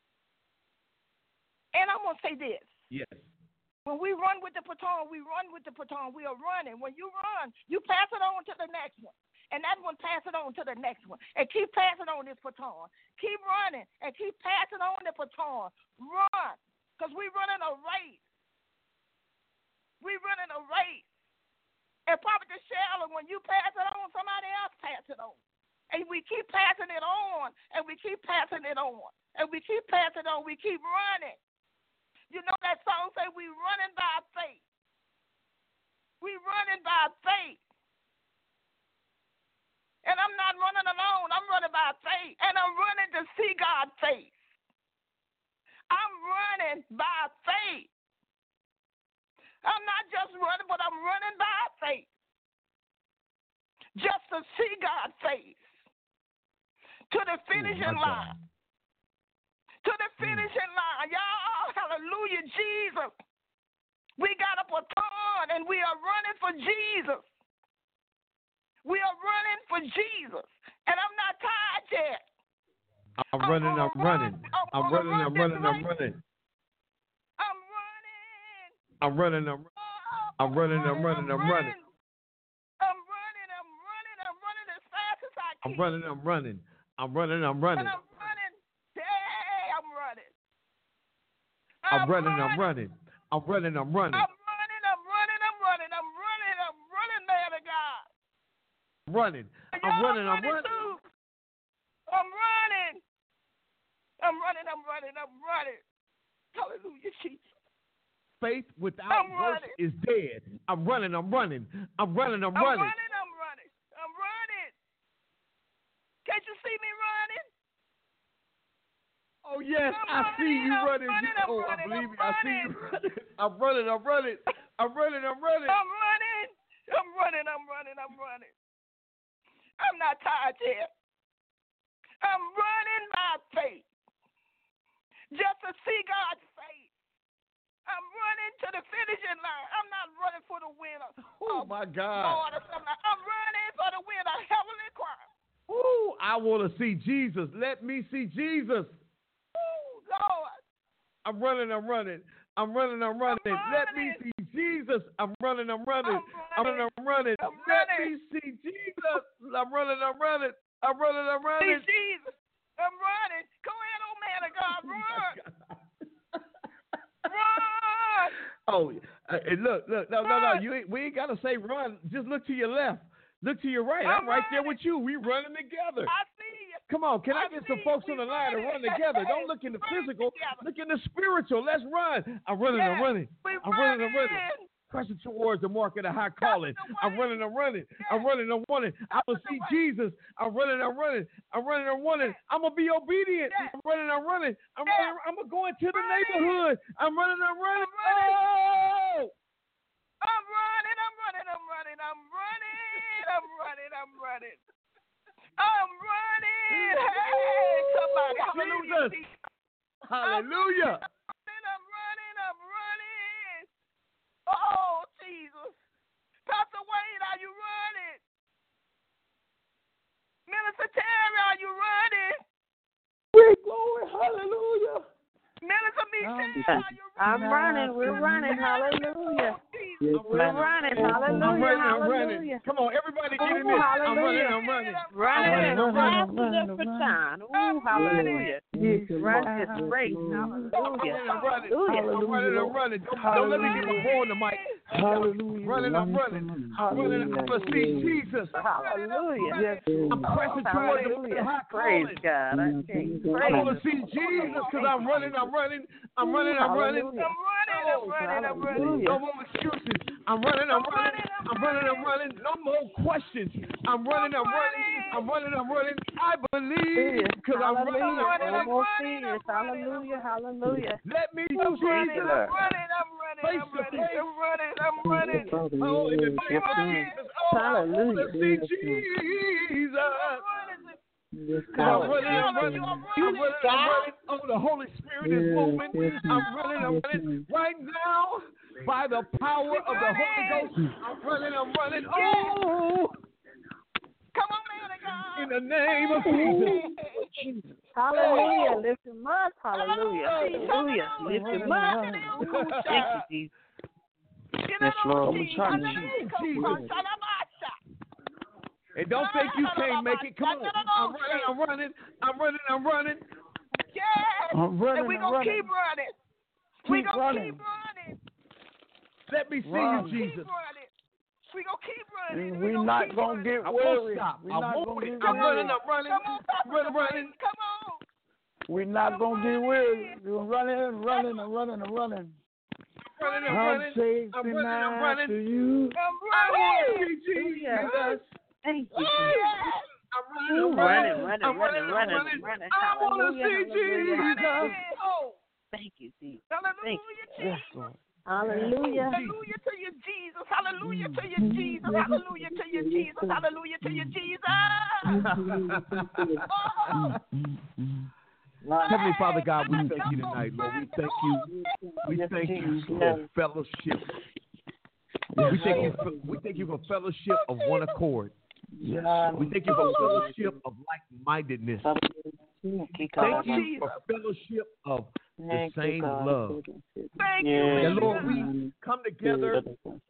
And I'm going to say this. Yes. When we run with the baton, we run with the baton. We are running. When you run, you pass it on to the next one. and that one pass it on to the next one, and keep passing on this baton. Keep running, and keep passing on the baton. Run, because we running a race. We running a race. And Prophet Shelley, when you pass it on, somebody else pass it on. And we keep passing it on, and we keep passing it on, and we keep passing it on. We keep running. You know that song say we running by faith. We running by faith. And I'm not running alone. I'm running by faith. And I'm running to see God's face. I'm running by faith. I'm not just running, but I'm running by faith. Just to see God's face. To the finishing oh, line. To the finishing line. Y'all, hallelujah, Jesus. We got a baton and we are running for Jesus. We are running for Jesus. And I'm not tired yet. I'm running, I'm, I'm running. I'm running, I'm running, I'm running. I'm running. I'm running, I'm running. I'm running, I'm running, I'm running. I'm running, I'm running, I'm running as fast as I can. I'm running, I'm running. I'm running, I'm running. And I'm running. Hey, I'm running. I'm, I'm running, running, I'm running. I'm running, I'm running. I'm running, I'm running, I'm running. I'm running, I'm running, man of God. Running. I'm running, I'm running. Too. I'm running. I'm running, I'm running, I'm running. Hallelujah, Jesus. Faith without works is dead. I'm running, I'm running. I'm running, I'm running. I'm running, I'm running. I'm running. Can't you see me running? Oh, yes, I'm I running, see you I'm running. running, oh, I'm running, I believe I'm me. I see you running. I'm running, I'm running. I'm running, I'm running. I'm running. I'm running, I'm running, I'm running. I'm not tired yet. I'm running by faith. Just to see God's face. I'm running to the finishing line. I'm not running for the winner. Oh, my God. Lord, I'm running for the winner. Heavenly choir. Ooh, I want to see Jesus. Let me see Jesus. Ooh, Lord. I'm running, I'm running. I'm running, I'm running. I'm Let running. me see Jesus. I'm running, I'm running. I'm running, I'm running. I'm Let running. me see Jesus. I'm running, I'm running. I'm running, I'm running. See Jesus. I'm running. Go ahead, old man of God. Run. Run. Oh, uh, look, look, no, run. no, no. You ain't, we ain't got to say run. Just look to your left. Look to your right. I'm, I'm right there with you. We running together. I see you. Come on, can I, I get some folks on the line to run together? Don't look in the physical. Together. Look in the spiritual. Let's run. I'm running, yes, I'm running. I'm running, I'm running. running. Pressing towards the mark of the high calling. I'm running, I'm running. I'm running, I'm running. I will see Jesus. I'm running, I'm running. I'm running, I'm running. I'm going to be obedient. I'm running, I'm running. I'm running. I'm going to go into the neighborhood. I'm running, I'm running. Oh! I'm running, I'm running, I'm running, I'm running, I'm running, I'm running. I'm running. Hey, somebody. Hallelujah. Jesus. Hallelujah. I'm running, I'm running. Oh, Jesus. Pastor Wayne, are you running? Minister Terry, are you running? Great glory. Hallelujah. Minister Michelle, are you running? I'm running. We're running. Hallelujah. We're running. Hallelujah. I'm running, I'm running. Hallelujah. Come on, everybody get in this. I'm running, I'm running. Running I'm as running. fast as every time. Ooh, hallelujah. Run this race. Hallelujah. I'm running, Hallelujah. I'm running, I'm running. Don't, don't let me get my phone on the mic. Hallelujah. Running, I'm running. I'm running, I'm going to see Jesus. Hallelujah. I'm pressing towards the high Praise calling. God. I can't I praise. want to see Jesus because I'm running, I'm running. I'm running, I'm running. I'm running, I'm running, I'm running. No more excuses. I'm running, I'm running. I'm running, I'm running. No more questions. I'm running, I'm running. I'm running, I'm running. I believe because I'm running, I'm running. No more fears. Hallelujah. Hallelujah. Let me see I'm running, Jesus. I'm running, I'm running, Face I'm to running, face. I'm running, I'm running. Oh, in the name of Jesus. Oh, I want to see Jesus. I'm running, I'm running, I'm running, I'm running. Oh, the Holy Spirit is moving. I'm running, I'm running. Right now, by the power of the Holy Ghost, I'm running, I'm running. Oh, come on, man of God. in the name of Jesus. Hallelujah. Lift him up. Hallelujah. Hallelujah. Lift him up. Thank you, Jesus. Yes, Lord. I'm trying to Jesus. And don't think you can't make it. Come on. I'm running, I'm running, I'm running, I'm running. Yes. I'm running, and we're I'm going to running. keep running. Keep We're going to running. keep running. Let me see Run. you, Jesus. Keep running. We're going to keep running. And We're we're gonna not keep going to running. get I won't weary. stop. We're I not won't. going to get I'm weary. running, I'm running. Come on, Pastor I'm running, Dwayne. running. Come on. We're not Come going to get on. weary. We're running and running and running and running. Running, I'm I'm running. chasing I'm running, I'm after running. you. I'm I want to running. see Jesus. Thank you. Yes. I'm running, I'm running, Running, running, I'm running, running, I'm running, running. running. I want to Hallelujah, see hallelujah. Jesus. Oh. Thank you, Jesus. Hallelujah, Yes, Jesus. Lord. Hallelujah. Hallelujah to you, Jesus. Hallelujah to you, Jesus. Hallelujah to you, Jesus. Hallelujah to you, Jesus. Oh. Heavenly Father God, we thank you tonight, Lord. We thank you. We thank you for fellowship. We thank you for, we thank you for fellowship of one accord. Yes. We thank you for fellowship of like-mindedness. Thank you for fellowship of the same love. Thank Yeah. you. And Lord, we come together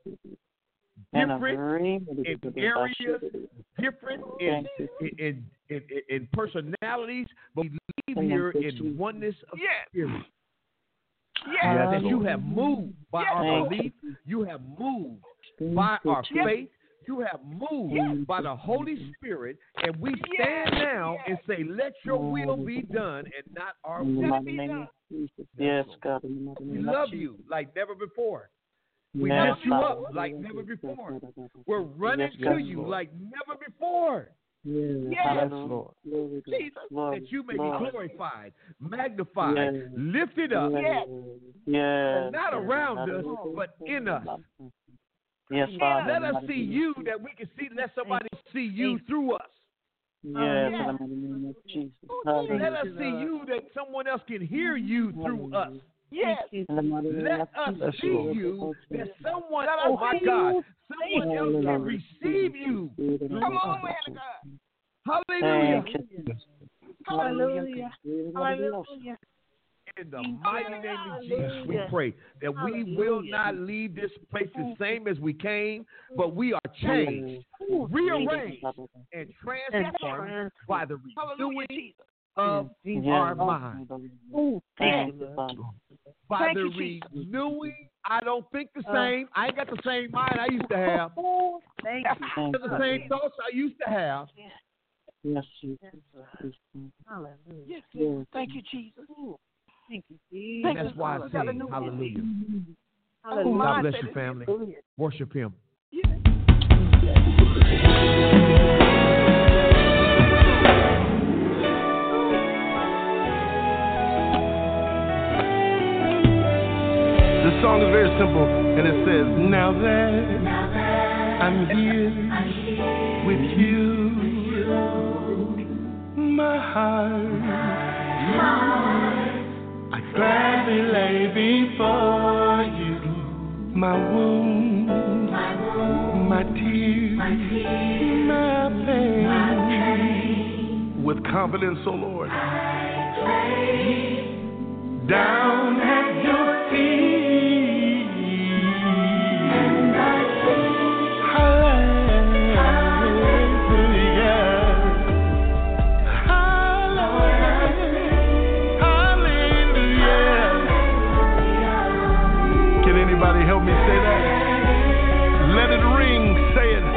different in areas, different in, in, in, in personalities, but we leave here in oneness of Yes. spirit. Yes. That you have moved by Yes. our belief, you have moved by our Yes. faith, you have moved Yes. by the Holy Spirit, and we stand Yes. now and say, let your will be done and not our will. Let it be done. Yes, God. We love you like never before. We Yes, lift you Father. up like never before. We're running Yes, to God. you like never before. Yes, Yes. Lord. Jesus. That you may be Lord. glorified, magnified, Yes. lifted up, Yes. Yes. not around us, but in us. Yes, Yes. Father. Let us see you that we can see, let somebody see you through us. Yes, Yes. in the name of Jesus. Let us see you that someone else can hear you through us. Yes. In the mighty name Let of us Jesus. see you that someone, Let us oh my see God, you. someone else can receive you. Come on, man of God. Hallelujah. Thank you. Hallelujah. Hallelujah. In the mighty name of Jesus, we pray that we will not leave this place the same as we came, but we are changed, rearranged, and transformed by the Hallelujah, renewing Jesus. of our mind. Thank you, Father. By Thank the you, Jesus. renewing, I don't think the same. I ain't got the same mind I used to have. Thank I you. Thank got the same thoughts I used to have. Yes, Jesus. Hallelujah. Yes, Lord. Thank you, Jesus. Thank you, Jesus. And that's why I say hallelujah. Hallelujah. God bless you, family. Worship him. The song is very simple, and it says, now that I'm here with you, my heart I gladly lay before you my wounds, my tears, my pain. With confidence, O Lord, down at your feet. Help me say that. Let it ring. Say it.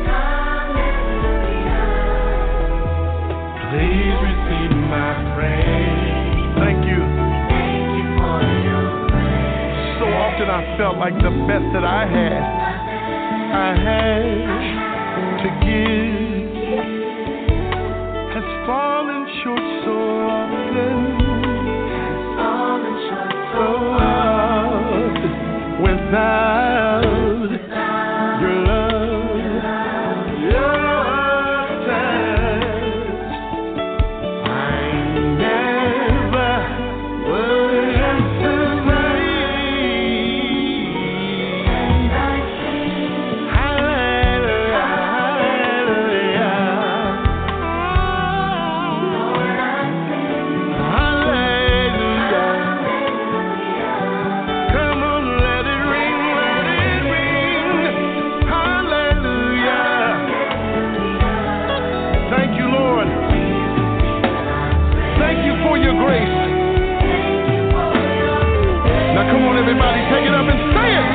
Please receive my praise. Thank you. Thank you for your praise. So often I felt like the best that I had, I had to give, has fallen short so often. Fallen short so often. Without your love, your touch, I never would have survived. Hallelujah. Everybody take it up and say it.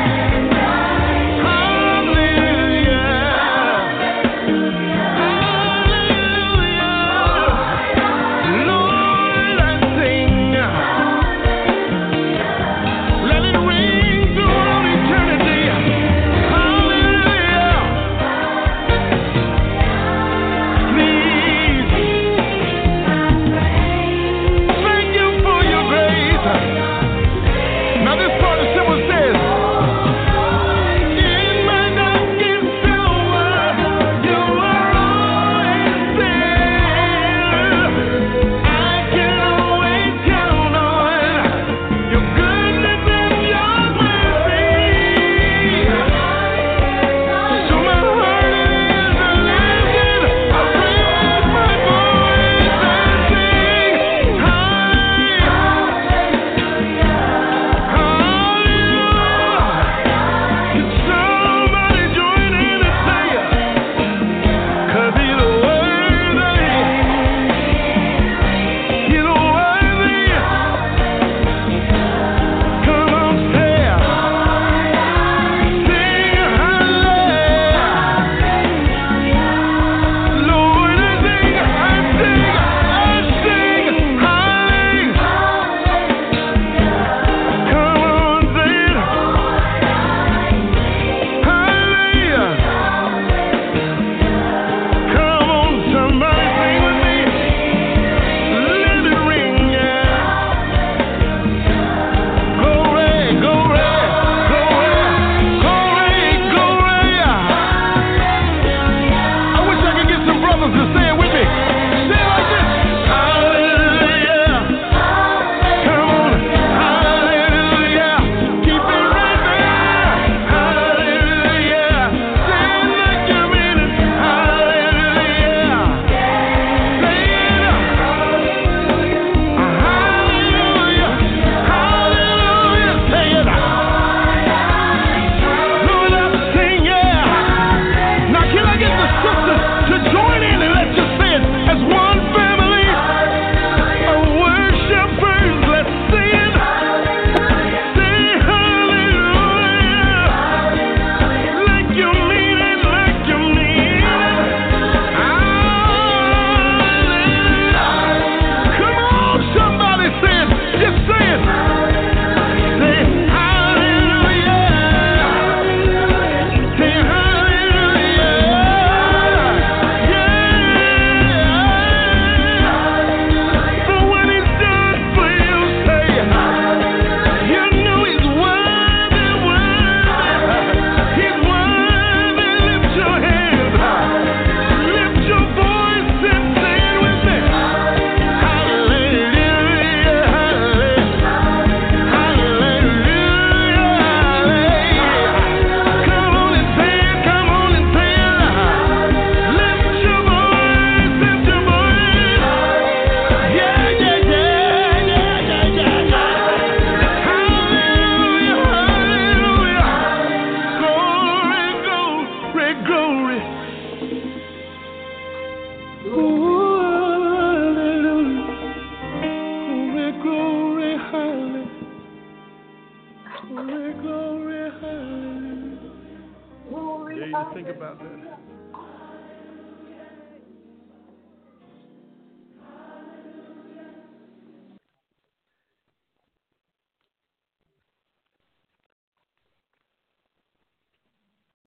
Glory, Dare you to think about that.